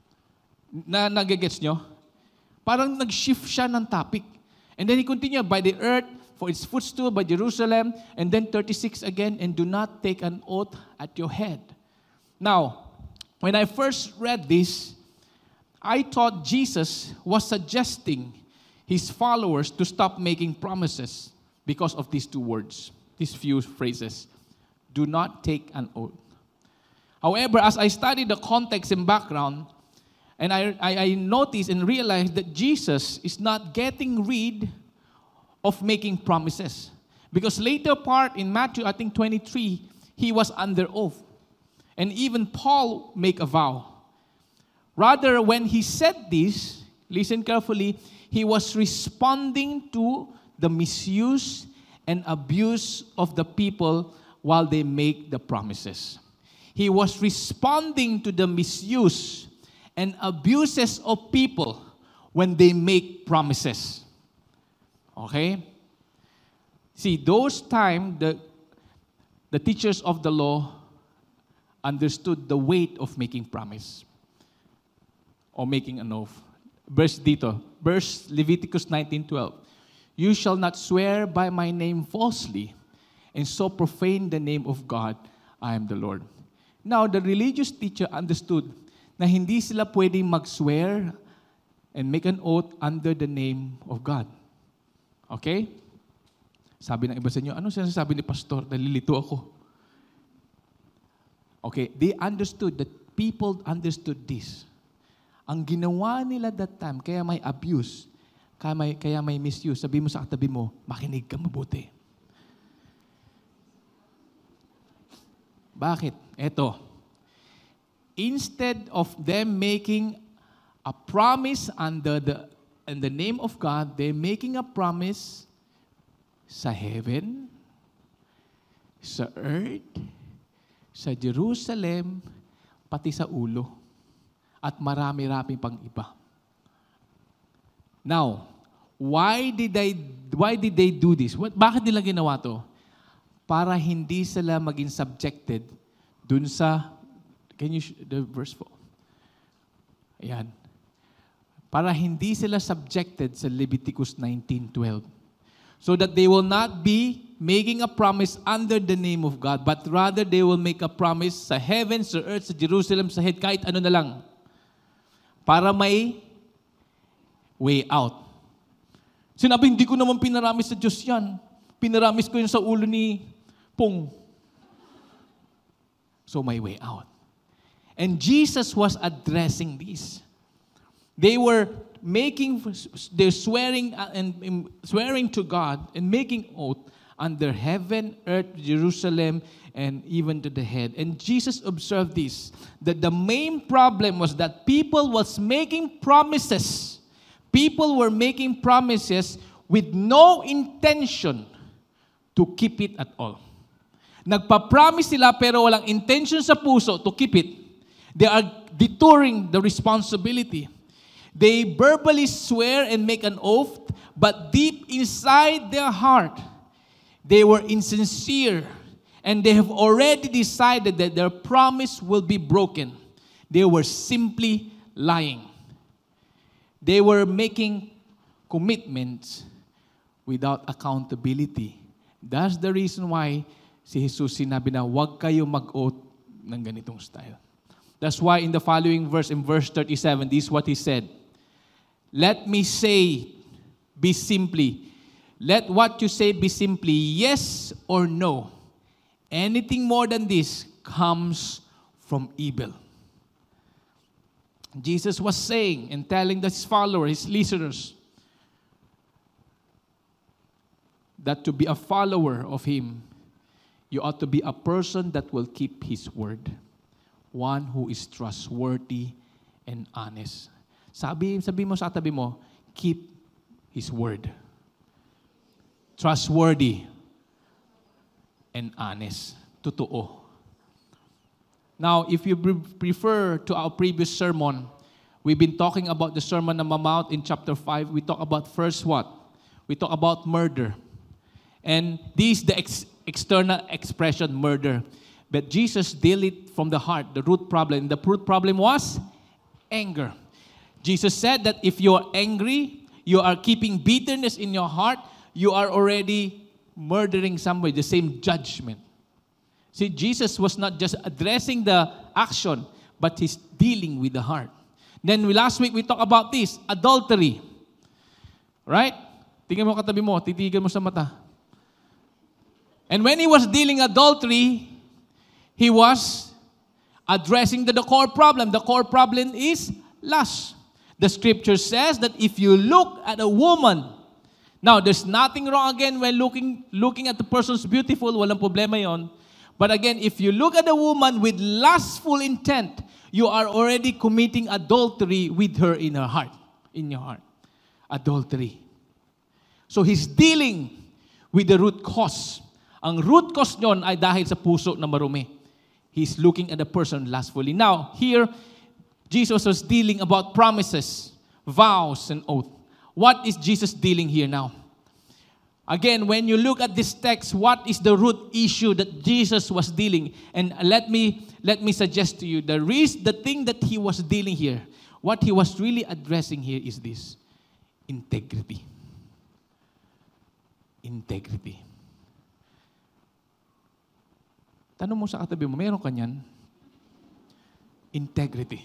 Nagigets nyo? Parang nag-shift siya ng topic. And then he continued, "By the earth, for its footstool, by Jerusalem." And then 36 again, "And do not take an oath at your head." Now, when I first read this, I thought Jesus was suggesting his followers to stop making promises because of these two words, these few phrases. Do not take an oath. However, as I studied the context and background, and I noticed and realized that Jesus is not getting rid of making promises. Because later part in Matthew, I think 23, he was under oath. And even Paul make a vow. Rather, when he said this, listen carefully, he was responding to the misuse and abuse of the people while they make the promises. He was responding to the misuse and abuses of people when they make promises. Okay? See, those times, the teachers of the law understood the weight of making promise or making an oath. Verse Leviticus 19:12. "You shall not swear by my name falsely, and so profane the name of God. I am the Lord." Now, the religious teacher understood na hindi sila pwedeng mag-swear and make an oath under the name of God. Okay? Sabi ng iba sa inyo, ano sinasabi ni pastor? Nalilito ako. Okay, they understood, that people understood this. Ang ginawa nila that time, kaya may abuse, kaya may misuse. Sabi mo sa katabi mo, makinig ka mabuti. Bakit? Eto. Instead of them making a promise in the name of God, they're making a promise sa heaven, sa earth, sa Jerusalem, pati sa ulo, at marami-rami pang iba. Now, why did they do this? Bakit nila ginawa to? Para hindi sila maging subjected dun sa, can you the verse 4? Ayan. Para hindi sila subjected sa Leviticus 19:12. So that they will not be making a promise under the name of God, but rather they will make a promise sa heaven, sa earth, sa Jerusalem, sa head, kahit ano na lang. Para may way out. Sinabi, hindi ko naman pinaramis sa Diyos yan. Pinaramis ko yun sa ulo ni Pong. So may way out. And Jesus was addressing this. They're swearing to God and making oath under heaven, earth, Jerusalem, and even to the head. And Jesus observed this, that the main problem was that people was making promises. People were making promises with no intention to keep it at all. Nagpa-promise sila pero walang intention sa puso to keep it. They are detouring the responsibility. They verbally swear and make an oath, but deep inside their heart, they were insincere, and they have already decided that their promise will be broken. They were simply lying. They were making commitments without accountability. That's the reason why si Jesus sinabi na huwag kayo mag-oath ng ganitong style. That's why in the following verse, in verse 37, this is what he said. Let me say, be simply. Let what you say be simply yes or no. Anything more than this comes from evil. Jesus was saying and telling his followers, his listeners, that to be a follower of him, you ought to be a person that will keep his word. One who is trustworthy and honest. Sabi mo sa tabi mo, keep His word. Trustworthy and honest. Totoo. Now, if you prefer to our previous sermon, we've been talking about the Sermon on the Mount in chapter 5. We talk about first what? We talk about murder. And this is the external expression, murder. But Jesus dealt it from the heart, the root problem. The root problem was anger. Jesus said that if you are angry, you are keeping bitterness in your heart, you are already murdering somebody, the same judgment. See, Jesus was not just addressing the action, but He's dealing with the heart. Then last week we talked about this, adultery. Right? Tingnan mo katabi mo, titigan mo sa mata. And when He was dealing adultery, He was addressing the core problem. The core problem is lust. The scripture says that if you look at a woman, now there's nothing wrong again when looking at the person's beautiful, walang problema yon. But again, if you look at a woman with lustful intent, you are already committing adultery with her in her heart, in your heart. Adultery. So He's dealing with the root cause. Ang root cause nyon ay dahil sa puso na marumi. He's looking at the person lustfully. Now, here, Jesus was dealing about promises, vows, and oath. What is Jesus dealing here now? Again, when you look at this text, what is the root issue that Jesus was dealing? And let me suggest to you, the thing that He was dealing here, what He was really addressing here is this: integrity. Integrity. Tanong mo sa katabi mo, mayroon ka niyan? Integrity.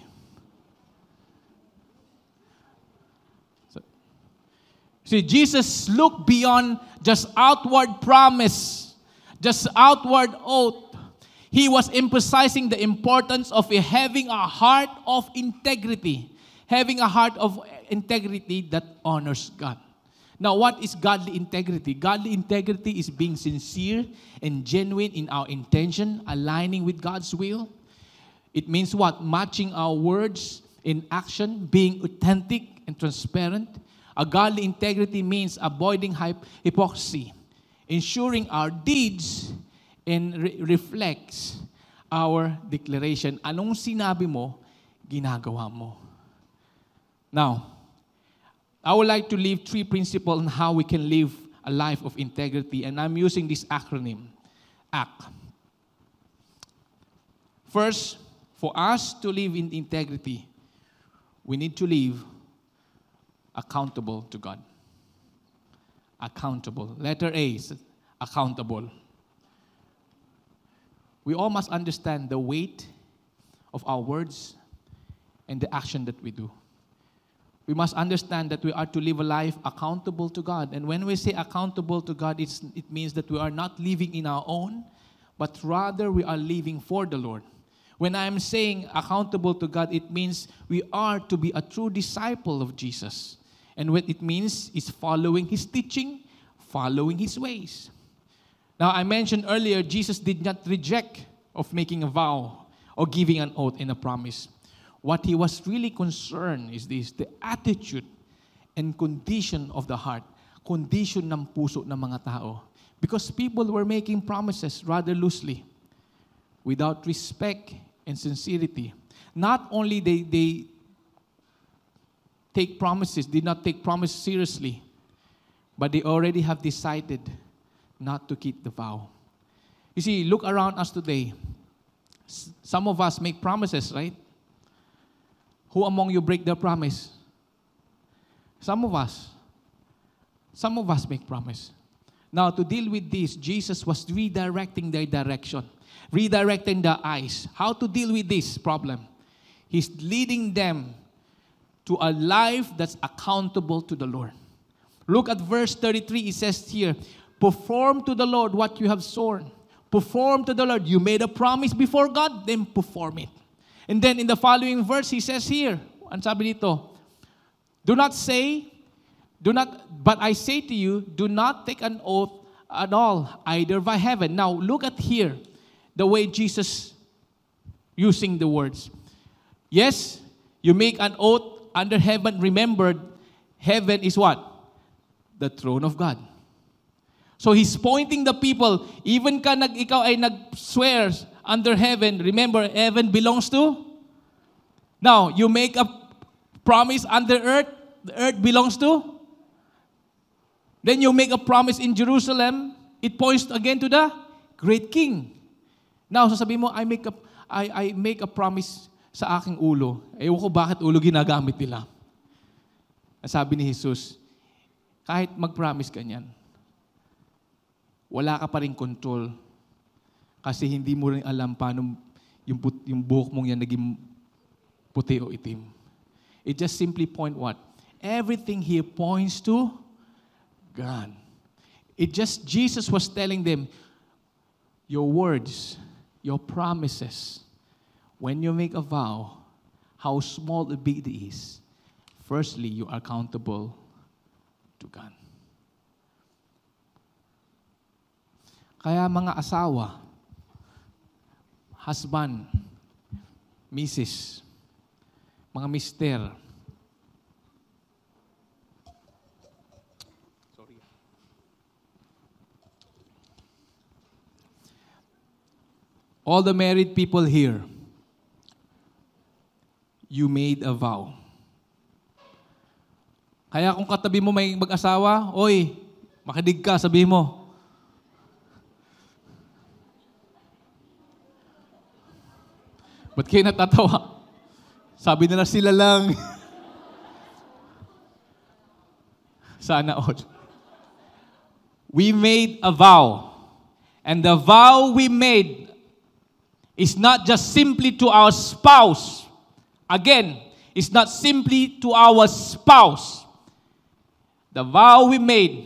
See, Jesus looked beyond just outward promise, just outward oath. He was emphasizing the importance of having a heart of integrity, having a heart of integrity that honors God. Now, what is godly integrity? Godly integrity is being sincere and genuine in our intention, aligning with God's will. It means what? Matching our words in action, being authentic and transparent. A godly integrity means avoiding hypocrisy, ensuring our deeds and reflects our declaration. Anong sinabi mo, ginagawa mo. Now, I would like to leave 3 principles on how we can live a life of integrity, and I'm using this acronym, ACT. First, for us to live in integrity, we need to live accountable to God. Accountable. Letter A is accountable. We all must understand the weight of our words and the action that we do. We must understand that we are to live a life accountable to God. And when we say accountable to God, it means that we are not living in our own, but rather we are living for the Lord. When I am saying accountable to God, it means we are to be a true disciple of Jesus. And what it means is following His teaching, following His ways. Now, I mentioned earlier, Jesus did not reject of making a vow or giving an oath and a promise. What He was really concerned is this, the attitude and condition of the heart, condition ng puso ng mga tao. Because people were making promises rather loosely, without respect and sincerity. Not only they did not take promises seriously, but they already have decided not to keep the vow. You see, look around us today. Some of us make promises, right? Who among you break their promise? Some of us. Some of us make promise. Now, to deal with this, Jesus was redirecting their direction, redirecting their eyes. How to deal with this problem? He's leading them to a life that's accountable to the Lord. Look at verse 33. It says here, perform to the Lord what you have sworn. Perform to the Lord. You made a promise before God, then perform it. And then in the following verse, he says here, ang sabi dito, but I say to you, do not take an oath at all, either by heaven. Now, look at here, the way Jesus using the words. Yes, You make an oath under heaven. Remember, heaven is what? The throne of God. So He's pointing the people, even ikaw ay nag-swear under heaven, remember, heaven belongs to? Now, you make a promise under earth, the earth belongs to? Then you make a promise in Jerusalem, it points again to the great king. Now, sasabihin mo, I make a promise sa aking ulo. Ewan ko bakit ulo ginagamit nila. Sabi ni Jesus, kahit mag-promise ka niyan, wala ka pa rin control kasi hindi mo rin alam paano yung buhok mong yan naging puti o itim. It just simply point what? Everything here points to God. Jesus was telling them, your words, your promises, when you make a vow, how small or big it is, firstly, you are accountable to God. Kaya mga asawa, husband, misis, mga mister, all the married people here, you made a vow. Kaya kung katabi mo may mag-asawa, oy, makinig ka, sabihin mo, ba't kayo natatawa? Sabi nila sila lang. Sana all. We made a vow. And the vow we made is not just simply to our spouse. Again, it's not simply to our spouse. The vow we made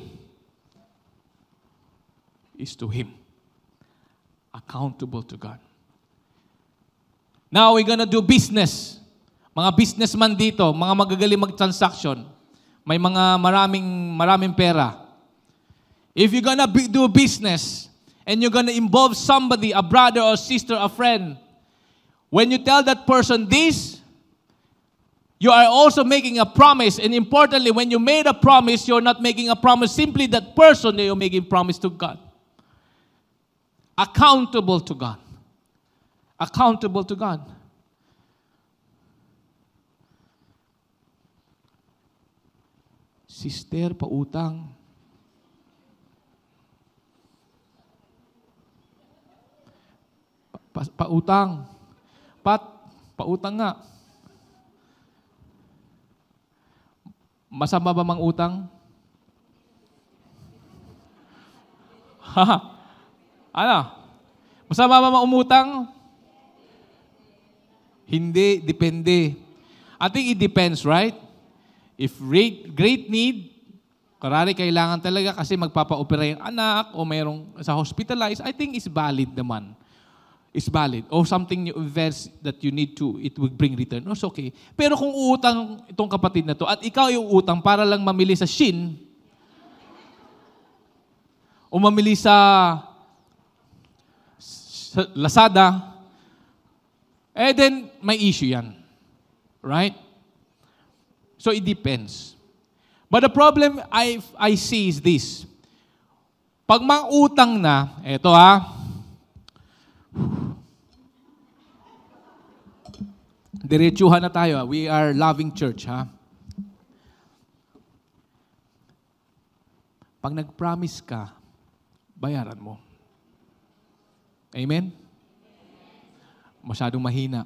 is to Him. Accountable to God. Now, we're gonna do business. Mga businessman dito, mga magagaling mag-transaction. May mga maraming pera. If you're gonna do business, and you're gonna involve somebody, a brother or sister, a friend, when you tell that person this, you are also making a promise. And importantly, when you made a promise, you're not making a promise simply that person, you're making a promise to God. Accountable to God. Accountable to God. Sister, pautang. Pautang. Pautang nga. Masama ba mang utang? Ano? Masama ba mang umutang? Hindi, depende. I think it depends, right? If great need, karari kailangan talaga kasi magpapa-opera yung anak o mayroong sa hospitalized, I think it's valid naman. It's valid. Or something you invest that you need to, it will bring return. No, it's okay. Pero kung uutang itong kapatid na to at ikaw yung utang para lang mamili sa Shein o mamili sa Lazada, then may issue yan. Right? So it depends. But the problem I see is this. Pag mang-utang na, eto diretsuhan na tayo. We are loving church, Pag nag-promise ka, bayaran mo. Amen? Masyadong mahina.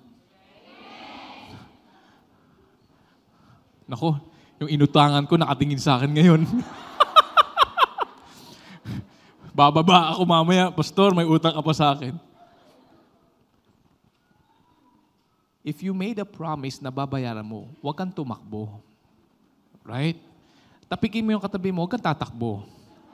Nako, yung inutangan ko nakatingin sa akin ngayon. Bababa ako mamaya, Pastor, may utang ka pa sa akin. If you made a promise na babayaran mo, huwag kang tumakbo. Right? Tapikin mo yung katabi mo, huwag kang tatakbo.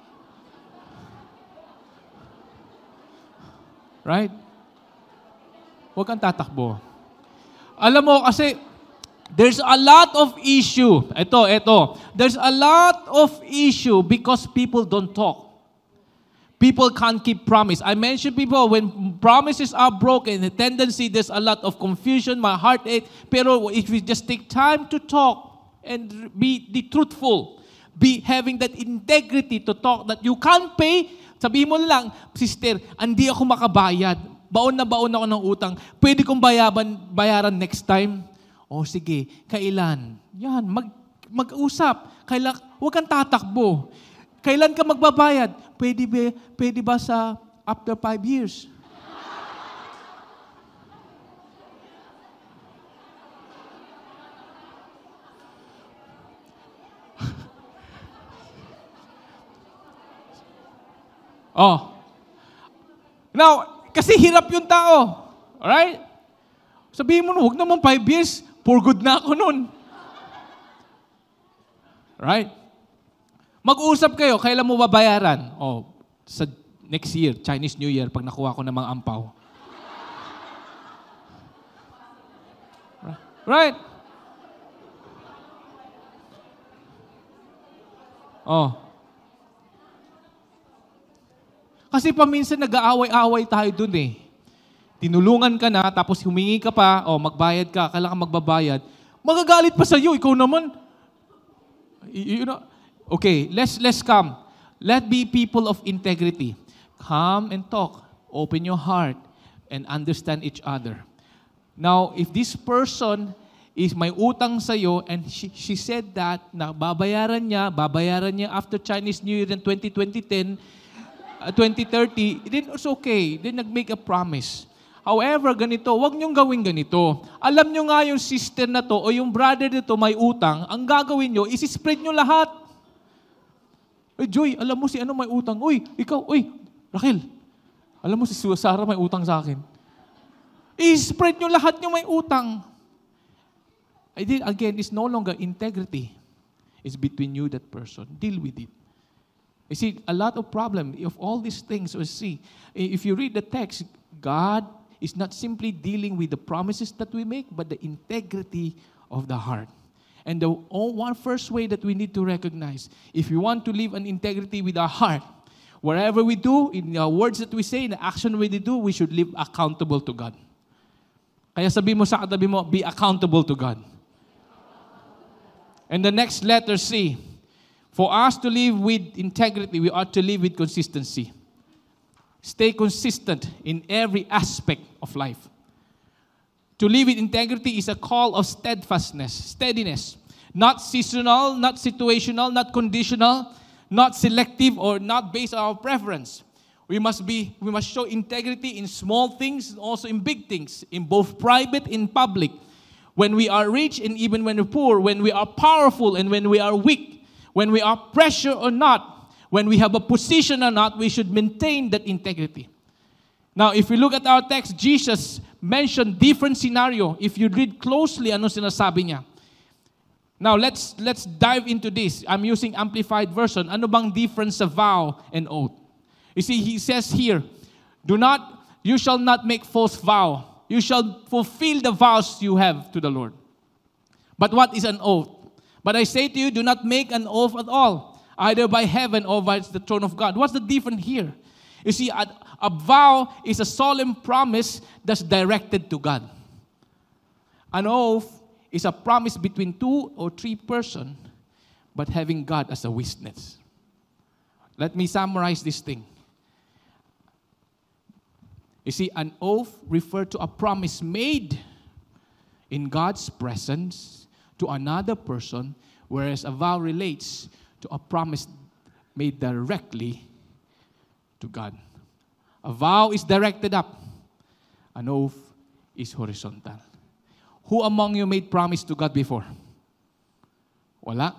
Right? Huwag kang tatakbo. Alam mo, kasi there's a lot of issue. Ito. There's a lot of issue because people don't talk. People can't keep promise. I mentioned people, when promises are broken, the tendency, there's a lot of confusion, my heart ache. Pero if we just take time to talk and be truthful, be having that integrity to talk that you can't pay, sabihin mo lang, sister, hindi ako makabayad. Baon na baon ako ng utang. Pwede kong bayaran next time? O sige, kailan? Yan, mag-usap. Kailan, huwag kang tatakbo. Kailan ka magbabayad? Pwede ba sa after 5 years? Oh. Now, kasi hirap yung tao. Alright? Sabihin mo, huwag naman 5 years. For good na ako nun. Right? Mag-uusap kayo, kailan mo babayaran? Oh, sa next year, Chinese New Year, pag nakuha ko ng mga ampaw. Right? Oh. Kasi paminsan nag-aaway-aaway tayo dun eh. Tinulungan ka na, tapos humingi ka pa, magbayad ka, kailangan magbabayad. Magagalit pa sa'yo, ikaw naman. You know, okay, let's come. Let be people of integrity. Come and talk. Open your heart and understand each other. Now, if this person is may utang sa'yo and she said that na babayaran niya after Chinese New Year in 2030, then it's okay. Then nag-make a promise. However, ganito, wag niyong gawin ganito. Alam niyo nga yung sister na to o yung brother nito may utang, ang gagawin niyo, isi-spread niyo lahat. Joy, alam mo si ano may utang. Raquel, alam mo si Sarah may utang sa akin. I-spread niyo lahat yung may utang. Again, it's no longer integrity. It's between you, that person. Deal with it. You see, a lot of problem of all these things. If you read the text, God is not simply dealing with the promises that we make, but the integrity of the heart. And the first way that we need to recognize, if we want to live an integrity with our heart, wherever we do, in the words that we say, in the action we do, we should live accountable to God. Kaya sabi mo sa katabi mo, be accountable to God. And the next letter, C. For us to live with integrity, we ought to live with consistency. Stay consistent in every aspect of life. To live with integrity is a call of steadiness. Not seasonal, not situational, not conditional, not selective, or not based on our preference. We must show integrity in small things and also in big things, in both private and public. When we are rich and even when we're poor, when we are powerful and when we are weak, when we are pressure or not, when we have a position or not, we should maintain that integrity. Now, if we look at our text, Jesus mentioned different scenario. If you read closely, ano sinasabi niya? Now, let's dive into this. I'm using amplified version. Ano bang difference sa vow and oath? You see, he says here, you shall not make false vow. You shall fulfill the vows you have to the Lord. But what is an oath? But I say to you, do not make an oath at all, either by heaven or by the throne of God. What's the difference here? You see, a vow is a solemn promise that's directed to God. An oath is a promise between 2 or 3 persons, but having God as a witness. Let me summarize this thing. You see, an oath refers to a promise made in God's presence to another person, whereas a vow relates to a promise made directly to God. A vow is directed up. An oath is horizontal. Who among you made promise to God before? Wala.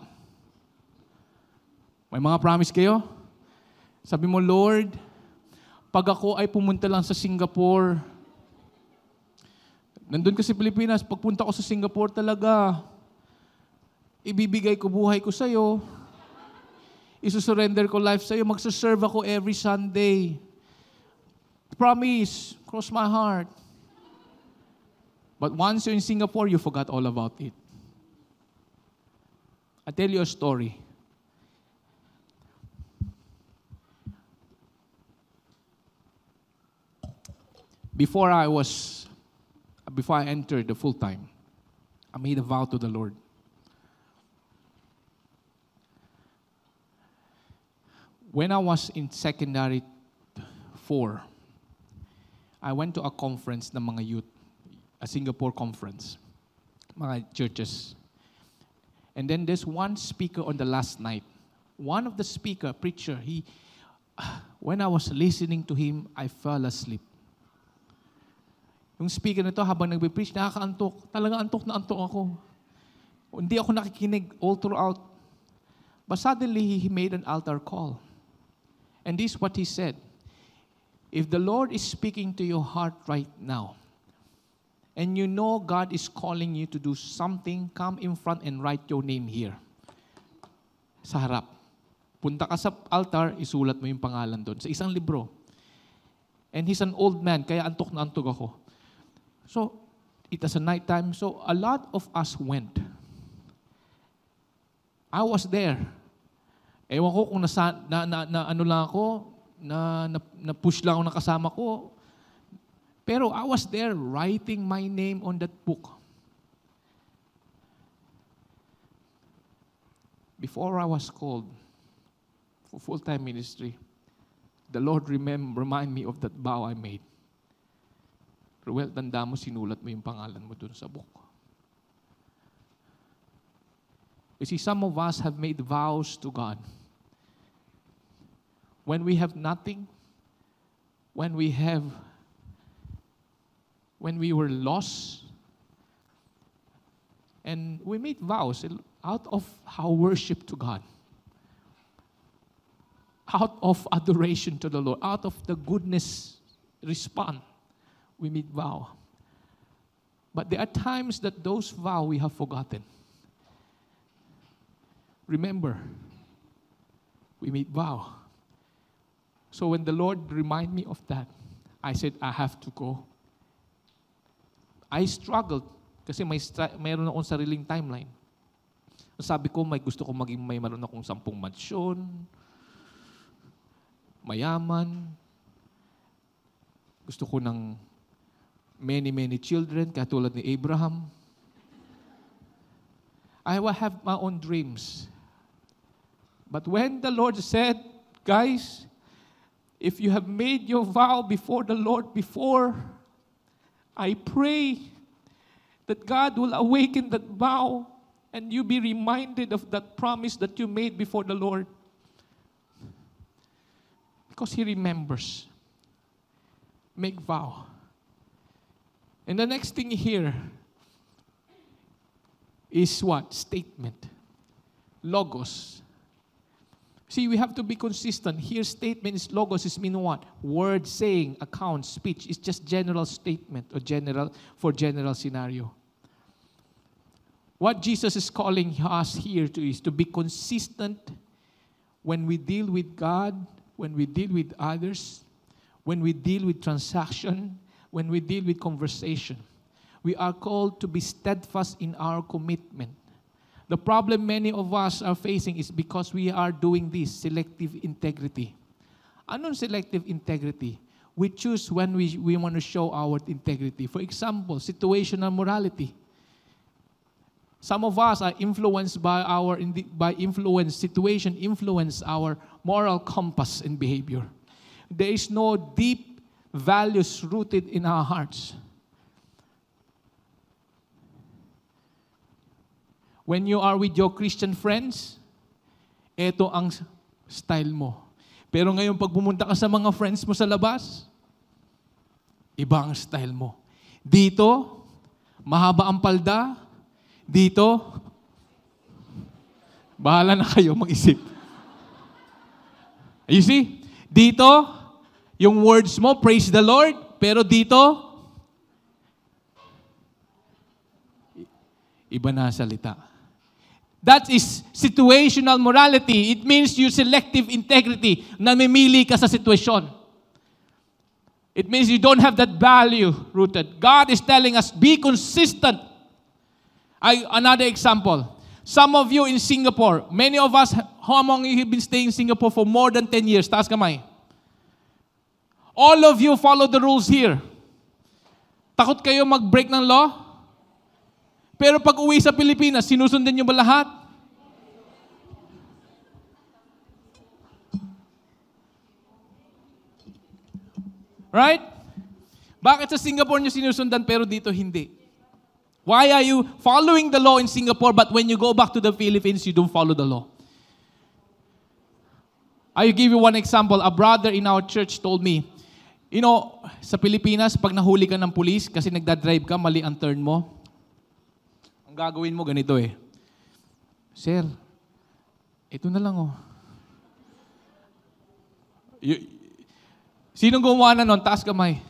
May mga promise kayo? Sabi mo, Lord, pag ako ay pumunta lang sa Singapore, nandun ka sa Pilipinas, pagpunta ko sa Singapore talaga, ibibigay ko buhay ko sa'yo, isusurrender ko life sa'yo, magsaserve ako every Sunday. Promise, cross my heart. But once you're in Singapore, you forgot all about it. I'll tell you a story. before I entered the full time, I made a vow to the Lord. When I was in secondary 4, I went to a conference ng mga youth, a Singapore conference, mga churches. And then there's one speaker on the last night. One of the preacher, when I was listening to him, I fell asleep. Yung speaker na to, habang nagbe-preach, nakakaantok. Talaga antok na antok ako. Hindi ako nakikinig all throughout. But suddenly, he made an altar call. And this is what he said. If the Lord is speaking to your heart right now, and you know God is calling you to do something, come in front and write your name here. Sa harap. Punta ka sa altar, isulat mo yung pangalan doon. Sa isang libro. And he's an old man, kaya antok na antok ako. So, it was a night time, so a lot of us went. I was there. Ewan ko kung ano lang ako, na-push lang ako ng kasama ko. Pero I was there writing my name on that book. Before I was called for full-time ministry, the Lord remind me of that vow I made. Ruel, tanda mo, sinulat mo yung pangalan mo dun sa book. You see, some of us have made vows to God. When we have nothing, when we were lost, and we made vows out of our worship to God, out of adoration to the Lord, out of the goodness respond, we made vow. But there are times that those vows we have forgotten. Remember, we made vow. So when the Lord reminded me of that, I said, I have to go. I struggled kasi mayroon akong sariling timeline. Sabi ko, gusto ko mayroon akong 10 mansyon, mayaman, gusto ko ng many children, katulad ni Abraham. I will have my own dreams. But when the Lord said, guys, if you have made your vow before the Lord before, I pray that God will awaken that vow and you be reminded of that promise that you made before the Lord. Because He remembers. Make vow. And the next thing here is what? Statement. Logos. See, we have to be consistent. Here, statement is logos. Is mean what? Word, saying, account, speech. It's just general statement or general scenario. What Jesus is calling us here to is to be consistent when we deal with God, when we deal with others, when we deal with transaction, when we deal with conversation. We are called to be steadfast in our commitment. The problem many of us are facing is because we are doing this, selective integrity. Anong selective integrity? We choose when we want to show our integrity. For example, situational morality. Some of us are influenced by situation influence our moral compass and behavior. There is no deep values rooted in our hearts. When you are with your Christian friends, ito ang style mo. Pero ngayon pag pumunta ka sa mga friends mo sa labas, iba ang style mo. Dito, mahaba ang palda. Dito, bahala na kayo mag-isip. You see? Dito, yung words mo, praise the Lord. Pero dito, iba na salita. That is situational morality. It means your selective integrity. Namimili ka sa sitwasyon. It means you don't have that value rooted. God is telling us, be consistent. Another example. Some of you in Singapore, many of us, how long you have been staying in Singapore for more than 10 years? Taas kamay. All of you follow the rules here. Takot kayo mag-break ng law? Pero pag uwi sa Pilipinas, sinusundin niyo ba lahat? Right? Bakit sa Singapore niyo sinusundan pero dito hindi? Why are you following the law in Singapore but when you go back to the Philippines, you don't follow the law? I'll give you one example. A brother in our church told me, you know, sa Pilipinas, pag nahuli ka ng pulis kasi nagdadrive ka, mali ang turn mo, ang gagawin mo ganito eh. Sir, ito na lang oh. Sinong gumawa na nun? Taas kamay.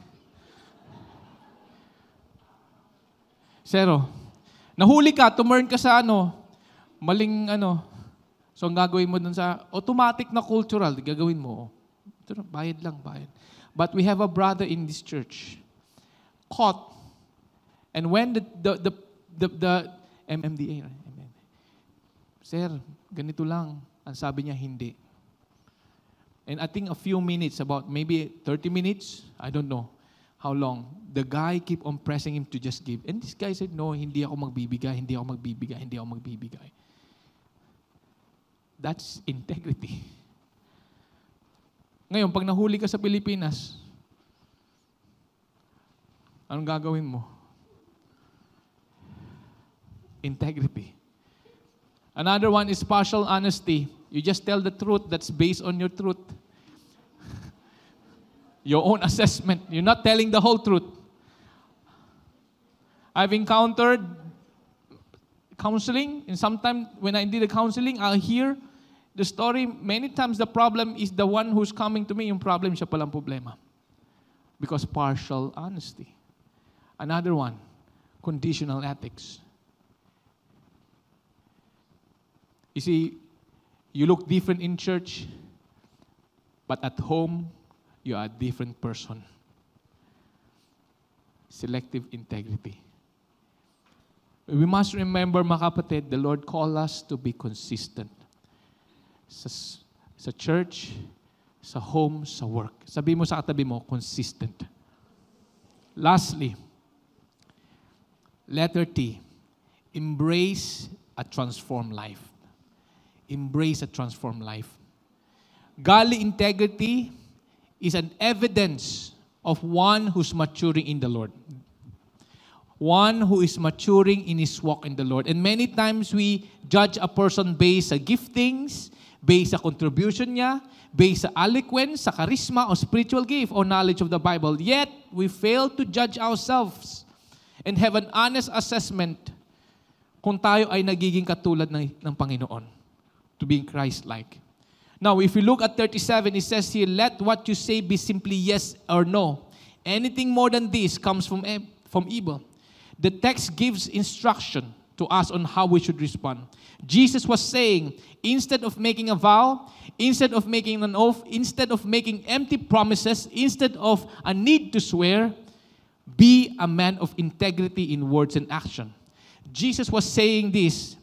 Sir, nahuli ka, tumurn ka sa maling So, ang gagawin mo dun sa automatic na cultural, gagawin mo. Bayad lang, bayad. But we have a brother in this church caught. And when the MMDA, Sir, ganito lang. Ang sabi niya, hindi. And I think a few minutes, about maybe 30 minutes, I don't know how long, the guy keep on pressing him to just give. And this guy said, no, hindi ako magbibigay, hindi ako magbibigay, hindi ako magbibigay. That's integrity. Ngayon, pag nahuli ka sa Pilipinas, anong gagawin mo? Integrity. Another one is partial honesty. You just tell the truth that's based on your truth. Your own assessment. You're not telling the whole truth. I've encountered counseling, and sometimes when I did the counseling, I'll hear the story. Many times the problem is the one who's coming to me, yung problem siya palang problema. Because partial honesty. Another one, conditional ethics. You see, you look different in church, but at home, you are a different person. Selective integrity. We must remember, mga kapatid, the Lord called us to be consistent. Sa church, sa home, sa work. Sabi mo sa katabi mo, consistent. Lastly, letter T, embrace a transformed life. Embrace a transformed life. Godly integrity is an evidence of one who's maturing in the Lord. One who is maturing in his walk in the Lord. And many times we judge a person based sa giftings, based sa contribution niya, based sa eloquence, sa charisma, o spiritual gift, or knowledge of the Bible. Yet, we fail to judge ourselves and have an honest assessment kung tayo ay nagiging katulad ng Panginoon, to being Christ-like. Now, if you look at 37, it says here, let what you say be simply yes or no. Anything more than this comes from evil. The text gives instruction to us on how we should respond. Jesus was saying, instead of making a vow, instead of making an oath, instead of making empty promises, instead of a need to swear, be a man of integrity in words and action. Jesus was saying this,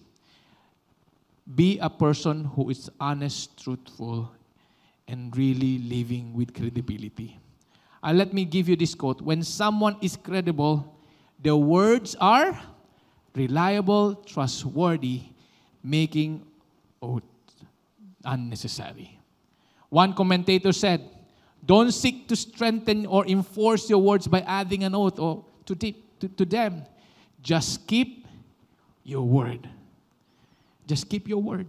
be a person who is honest, truthful, and really living with credibility. Let me give you this quote. When someone is credible, the words are reliable, trustworthy, making oath unnecessary. One commentator said, don't seek to strengthen or enforce your words by adding an oath or to them. Just keep your word. Just keep your word.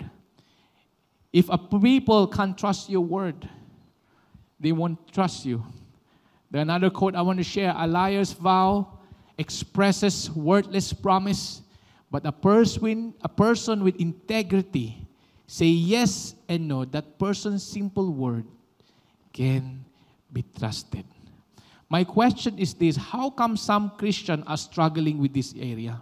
If a people can't trust your word, they won't trust you. There's another quote I want to share. A liar's vow expresses worthless promise, but a person with integrity say yes and no. That person's simple word can be trusted. My question is this: how come some Christians are struggling with this area?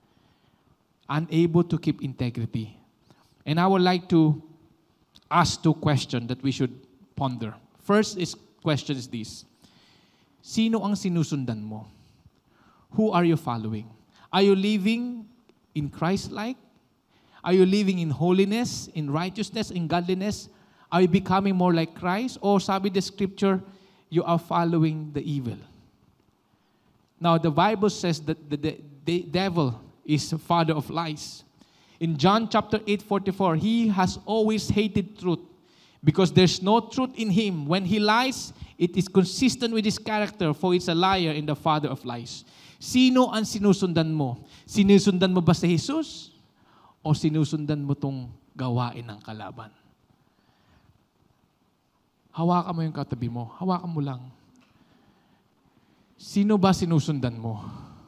Unable to keep integrity. And I would like to ask two questions that we should ponder. First question is this: sino ang sinusundan mo? Who are you following? Are you living in Christ-like? Are you living in holiness, in righteousness, in godliness? Are you becoming more like Christ? Or sabi the scripture, you are following the evil? Now, the Bible says that the devil is the father of lies. In John chapter 8:44, he has always hated truth because there's no truth in him. When he lies, it is consistent with his character, for he's a liar and the father of lies. Sino ang sinusundan mo? Sinusundan mo ba si Jesus? O sinusundan mo tong gawain ng kalaban? Hawakan mo yung katabi mo. Hawakan mo lang. Sino ba sinusundan mo?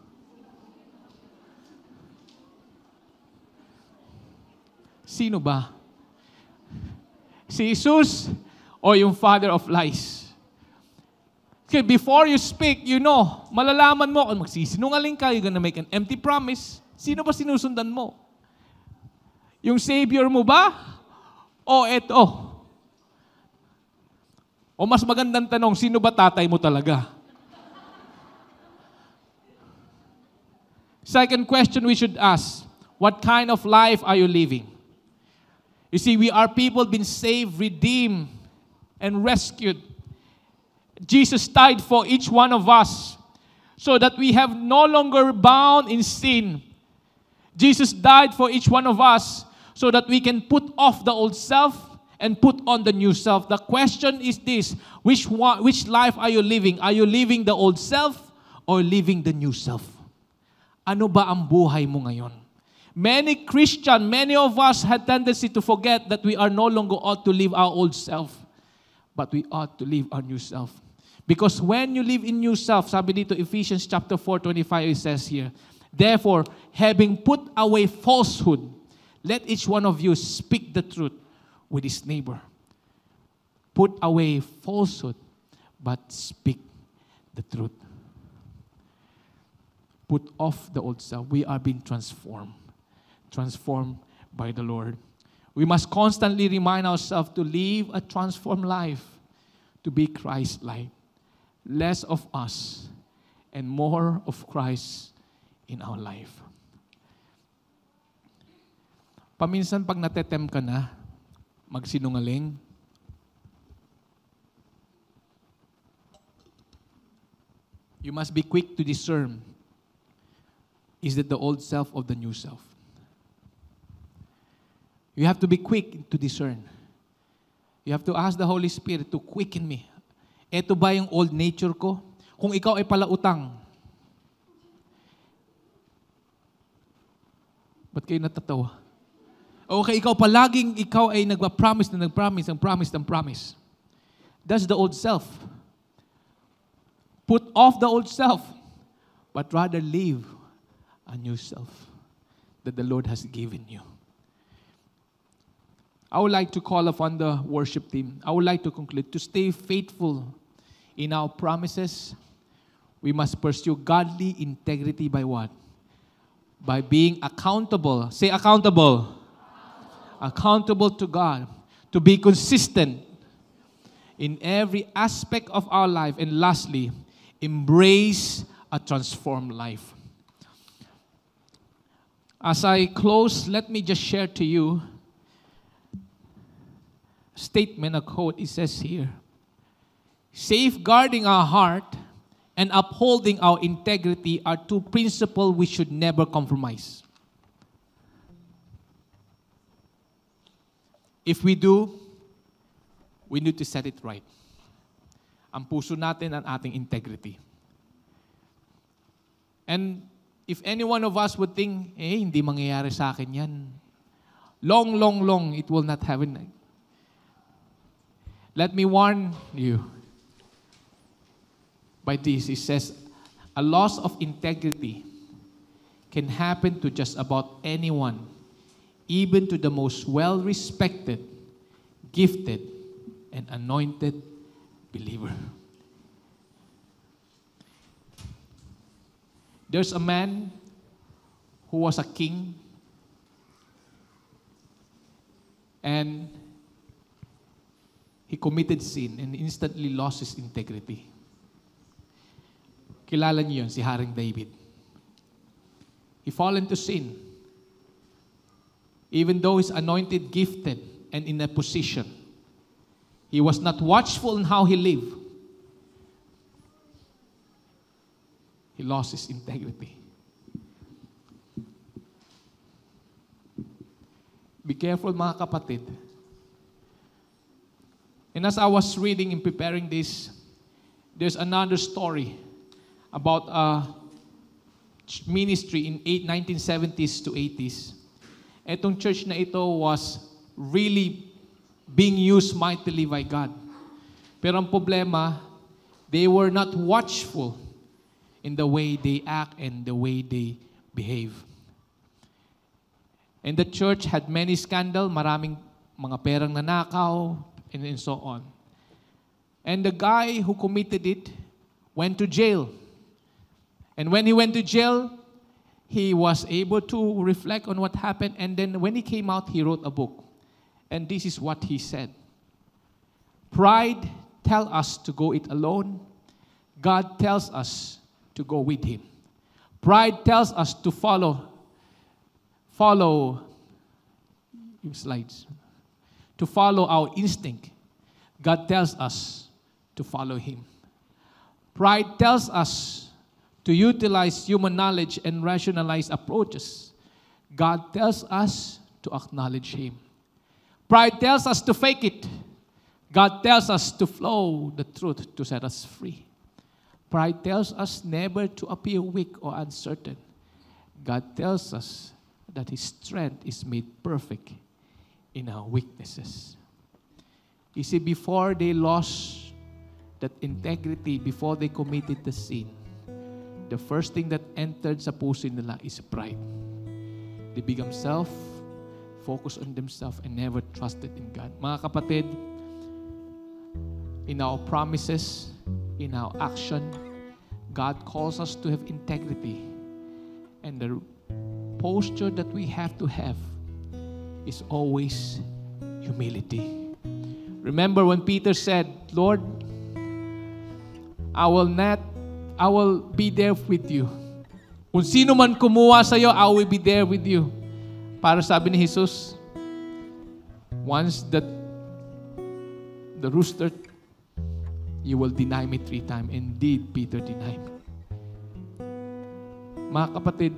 Sino ba? Si Jesus o yung father of lies? Okay, before you speak, you know, malalaman mo kung magsisinungaling ka, you're gonna make an empty promise. Sino ba sinusundan mo? Yung Savior mo ba? O eto? O mas magandang tanong, sino ba tatay mo talaga? Second question we should ask, what kind of life are you living? You see, we are people been saved, redeemed, and rescued. Jesus died for each one of us so that we have no longer bound in sin. Jesus died for each one of us so that we can put off the old self and put on the new self. The question is this, which life are you living? Are you living the old self or living the new self? Ano ba ang buhay mo ngayon? Many of us had tendency to forget that we are no longer ought to live our old self, but we ought to live our new self. Because when you live in new self, sabi dito Ephesians chapter 4:25, it says here, therefore, having put away falsehood, let each one of you speak the truth with his neighbor. Put away falsehood, but speak the truth. Put off the old self. We are being transformed by the Lord. We must constantly remind ourselves to live a transformed life, to be Christ-like. Less of us and more of Christ in our life. Paminsan pag natetem ka na, magsinungaling, you must be quick to discern, is it the old self or the new self? You have to be quick to discern. You have to ask the Holy Spirit to quicken me. Ito ba yung old nature ko? Kung ikaw ay palautang, ba't kayo natatawa? Okay, ikaw ay nagpa-promise na nag-promise. That's the old self. Put off the old self, but rather live a new self that the Lord has given you. I would like to call upon the worship team. I would like to conclude. To stay faithful in our promises, we must pursue godly integrity by what? By being accountable. Say accountable. Accountable to God. To be consistent in every aspect of our life. And lastly, embrace a transformed life. As I close, let me just share to you statement, a quote. It says here, safeguarding our heart and upholding our integrity are two principles we should never compromise. If we do, we need to set it right. Ang puso natin ang ating integrity. And if any one of us would think, hindi mangyayari sa akin yan. Long, it will not happen. Let me warn you by this. It says, a loss of integrity can happen to just about anyone, even to the most well-respected, gifted, and anointed believer. There's a man who was a king, and he committed sin and instantly lost his integrity. Kilala niyo yun, si Haring David. He fell into sin. Even though he's anointed, gifted, and in a position, he was not watchful in how he lived. he lost his integrity. Be careful, mga kapatid. And as I was reading and preparing this, there's another story about a ministry in 1970s to 80s. Etong church na ito was really being used mightily by God. Pero ang problema, they were not watchful in the way they act and the way they behave. And the church had many scandal, maraming mga perang nanakaw, and so on. And the guy who committed it went to jail. And when he went to jail, he was able to reflect on what happened. And then when he came out, he wrote a book. And this is what he said. Pride tells us to go it alone. God tells us to go with Him. Pride tells us to follow slides. To follow our instinct. God tells us to follow Him. Pride tells us to utilize human knowledge and rationalize approaches. God tells us to acknowledge Him. Pride tells us to fake it. God tells us to flow the truth to set us free. Pride tells us never to appear weak or uncertain. God tells us that His strength is made perfect in our weaknesses. You see, before they lost that integrity, before they committed the sin, the first thing that entered sa puso nila is pride. They become self-focused on themselves and never trusted in God. Mga kapatid, in our promises, in our action, God calls us to have integrity. And the posture that we have to have is always humility. Remember when Peter said, Lord, I will be there with you. Kung sino man kumuha sa iyo, I will be there with you. Para sabi ni Jesus, once that the rooster, you will deny me 3 times. Indeed, Peter denied me. Mga kapatid,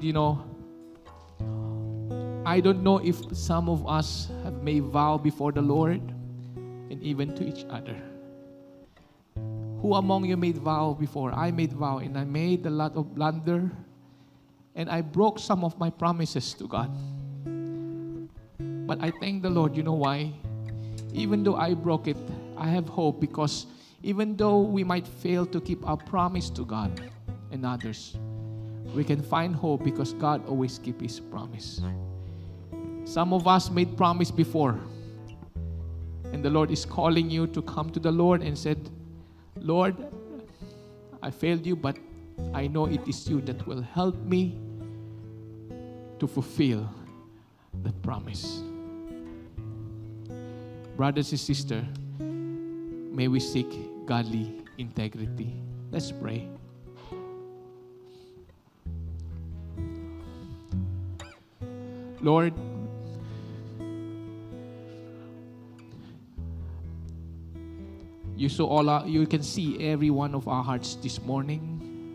I don't know if some of us have made vow before the Lord and even to each other. Who among you made vow before? I made vow, and I made a lot of blunder, and I broke some of my promises to God. But I thank the Lord. You know why? Even though I broke it, I have hope, because even though we might fail to keep our promise to God and others, we can find hope because God always keeps His promise. Some of us made promise before, and the Lord is calling you to come to the Lord and said, Lord, I failed you, but I know it is you that will help me to fulfill the promise. Brothers and sisters, may we seek godly integrity. Let's pray. Lord, you can see every one of our hearts this morning.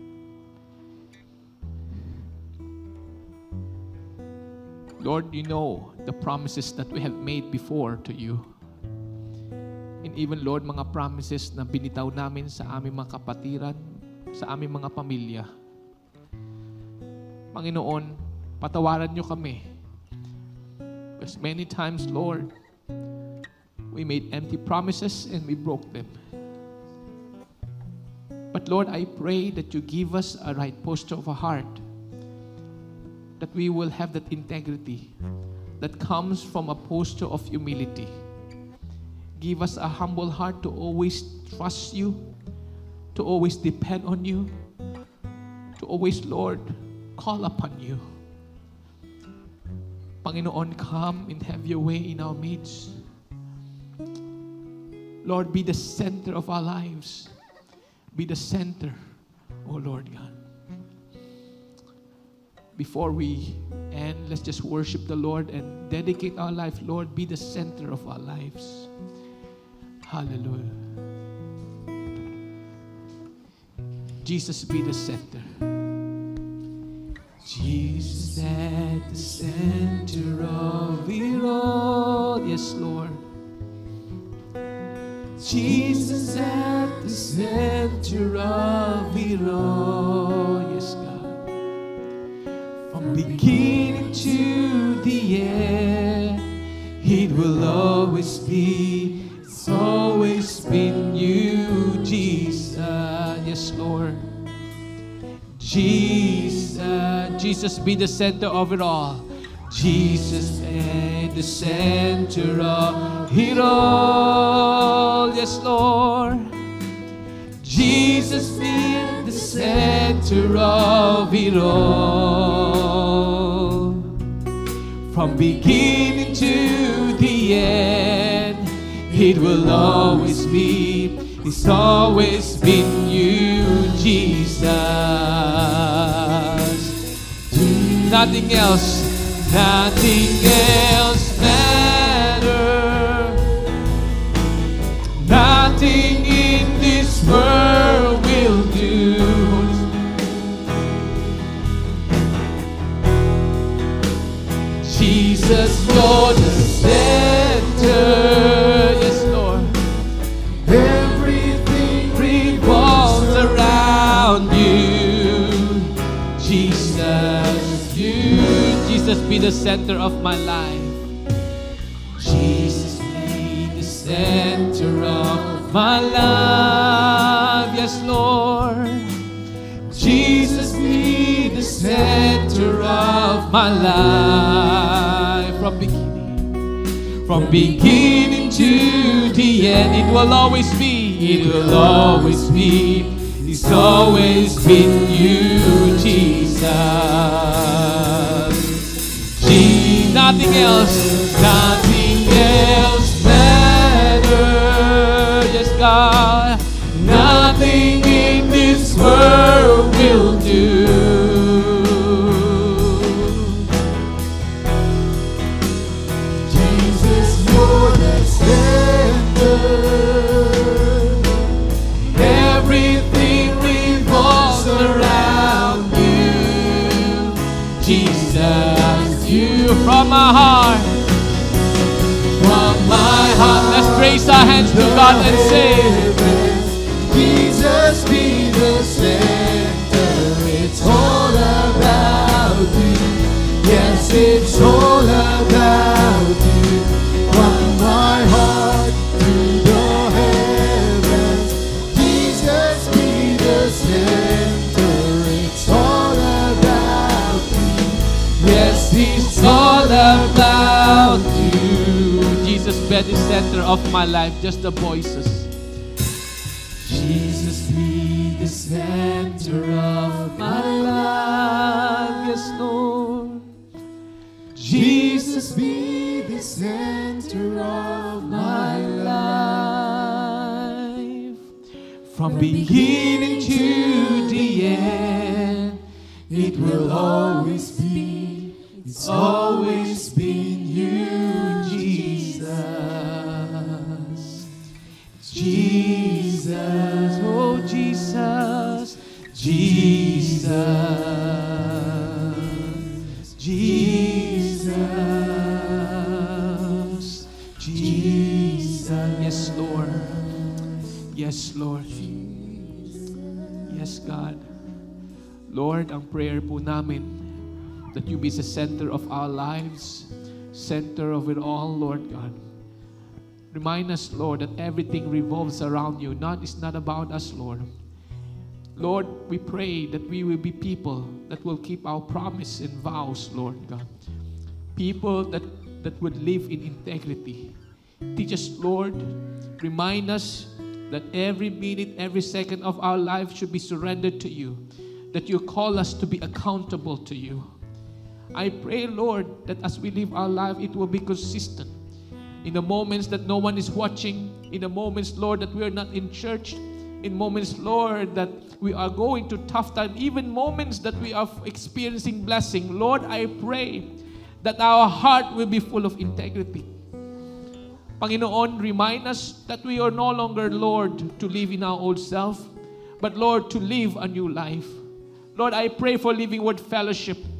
Lord, you know the promises that we have made before to you. And even, Lord, mga promises na binitaw namin sa aming mga kapatiran, sa aming mga pamilya. Panginoon, patawaran niyo kami. Because many times, Lord, we made empty promises and we broke them. But Lord, I pray that you give us a right posture of a heart, that we will have that integrity that comes from a posture of humility. Give us a humble heart to always trust you, to always depend on you, to always, Lord, call upon you. Panginoon, come and have your way in our midst. Lord, be the center of our lives. Be the center, oh Lord God. Before we end, let's just worship the Lord and dedicate our life. Lord, be the center of our lives. Hallelujah. Jesus, be the center. Jesus at the center of it all. Yes, Lord. Jesus at the center of it all. Yes, God. From beginning to the end, it will always be. It's always been you, Jesus. Yes, Lord. Jesus be the center of it all. Jesus at the center of it all. Yes, Lord. Jesus be the center of it all. From beginning to the end, it will always be. It's always been you, Jesus. Nothing else matters. Nothing in this world will do. Jesus, you're the center. Yes, Lord. Everything revolves around you. Jesus, be the center of my life. Jesus, be the center of my life. Yes, Lord. Jesus, be the center of my life. From beginning to the end, it will always be. It will always be. It's always been you, Jesus. Nothing else matters. Yes, God. Nothing in this world will do. Jesus, you're the center. Everything revolves around you, Jesus. You from my heart, let's raise our hands to God and say, Jesus be the center. It's all about you. Yes, it's all about you. From my heart to the heavens, Jesus be the center. It's all about you. Yes, it's all about you. Jesus be the center of my life. Just the voices. Jesus be the center of my life. Yes, Lord. Jesus be the center of my life. From beginning to the end, it will always be. It's always been you, Jesus. Jesus, oh Jesus, Jesus, Jesus, Jesus. Yes, Lord. Yes, Lord. Yes, God. Lord, ang prayer po namin that you be the center of our lives, center of it all, Lord God. Remind us, Lord, that everything revolves around you. It's not about us, Lord. Lord, we pray that we will be people that will keep our promise and vows, Lord God. People that would live in integrity. Teach us, Lord. Remind us that every minute, every second of our life should be surrendered to you. That you call us to be accountable to you. I pray, Lord, that as we live our life, it will be consistent. In the moments that no one is watching, in the moments, Lord, that we are not in church, in moments, Lord, that we are going to tough time, even moments that we are experiencing blessing, Lord, I pray that our heart will be full of integrity. Panginoon, remind us that we are no longer, Lord, to live in our old self, but Lord, to live a new life. Lord, I pray for Living Word Fellowship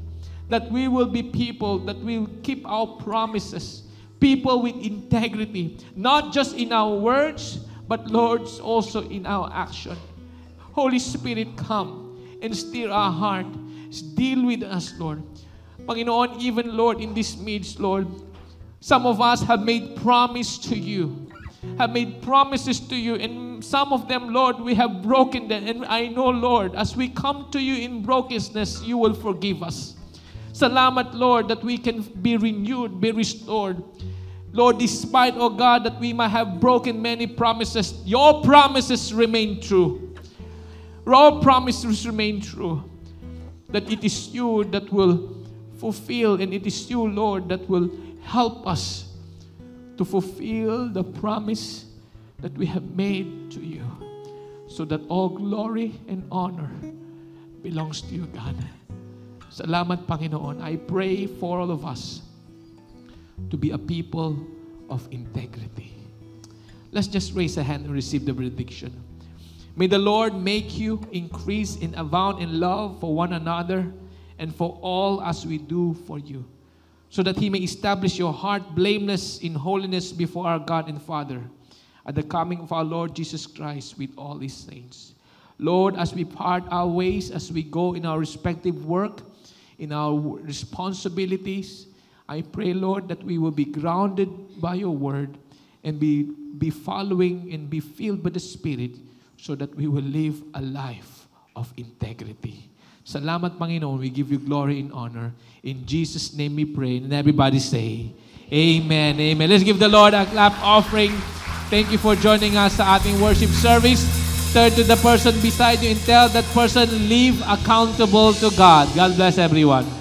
that we will be people that will keep our promises, people with integrity, not just in our words, but Lord, also in our action. Holy Spirit, come and stir our heart. Deal with us, Lord. Panginoon, even, Lord, in this midst, Lord, some of us have made promise to you, have made promises to you, and some of them, Lord, we have broken them. And I know, Lord, as we come to you in brokenness, you will forgive us. Salamat, Lord, that we can be renewed, be restored. Lord, despite, oh God, that we might have broken many promises, your promises remain true. Your promises remain true. That it is you that will fulfill, and it is you, Lord, that will help us to fulfill the promise that we have made to you, so that all glory and honor belongs to you, God. Salamat, Panginoon. I pray for all of us to be a people of integrity. Let's just raise a hand and receive the benediction. May the Lord make you increase and abound in love for one another and for all as we do for you, so that He may establish your heart blameless in holiness before our God and Father at the coming of our Lord Jesus Christ with all His saints. Lord, as we part our ways, as we go in our respective work, in our responsibilities, I pray, Lord, that we will be grounded by your word and be following and be filled by the Spirit, so that we will live a life of integrity. Salamat, Panginoon. We give you glory and honor. In Jesus' name we pray. And everybody say, Amen. Amen. Let's give the Lord a clap offering. Thank you for joining us sa ating worship service. Turn to the person beside you and tell that person, live accountable to God. God bless everyone.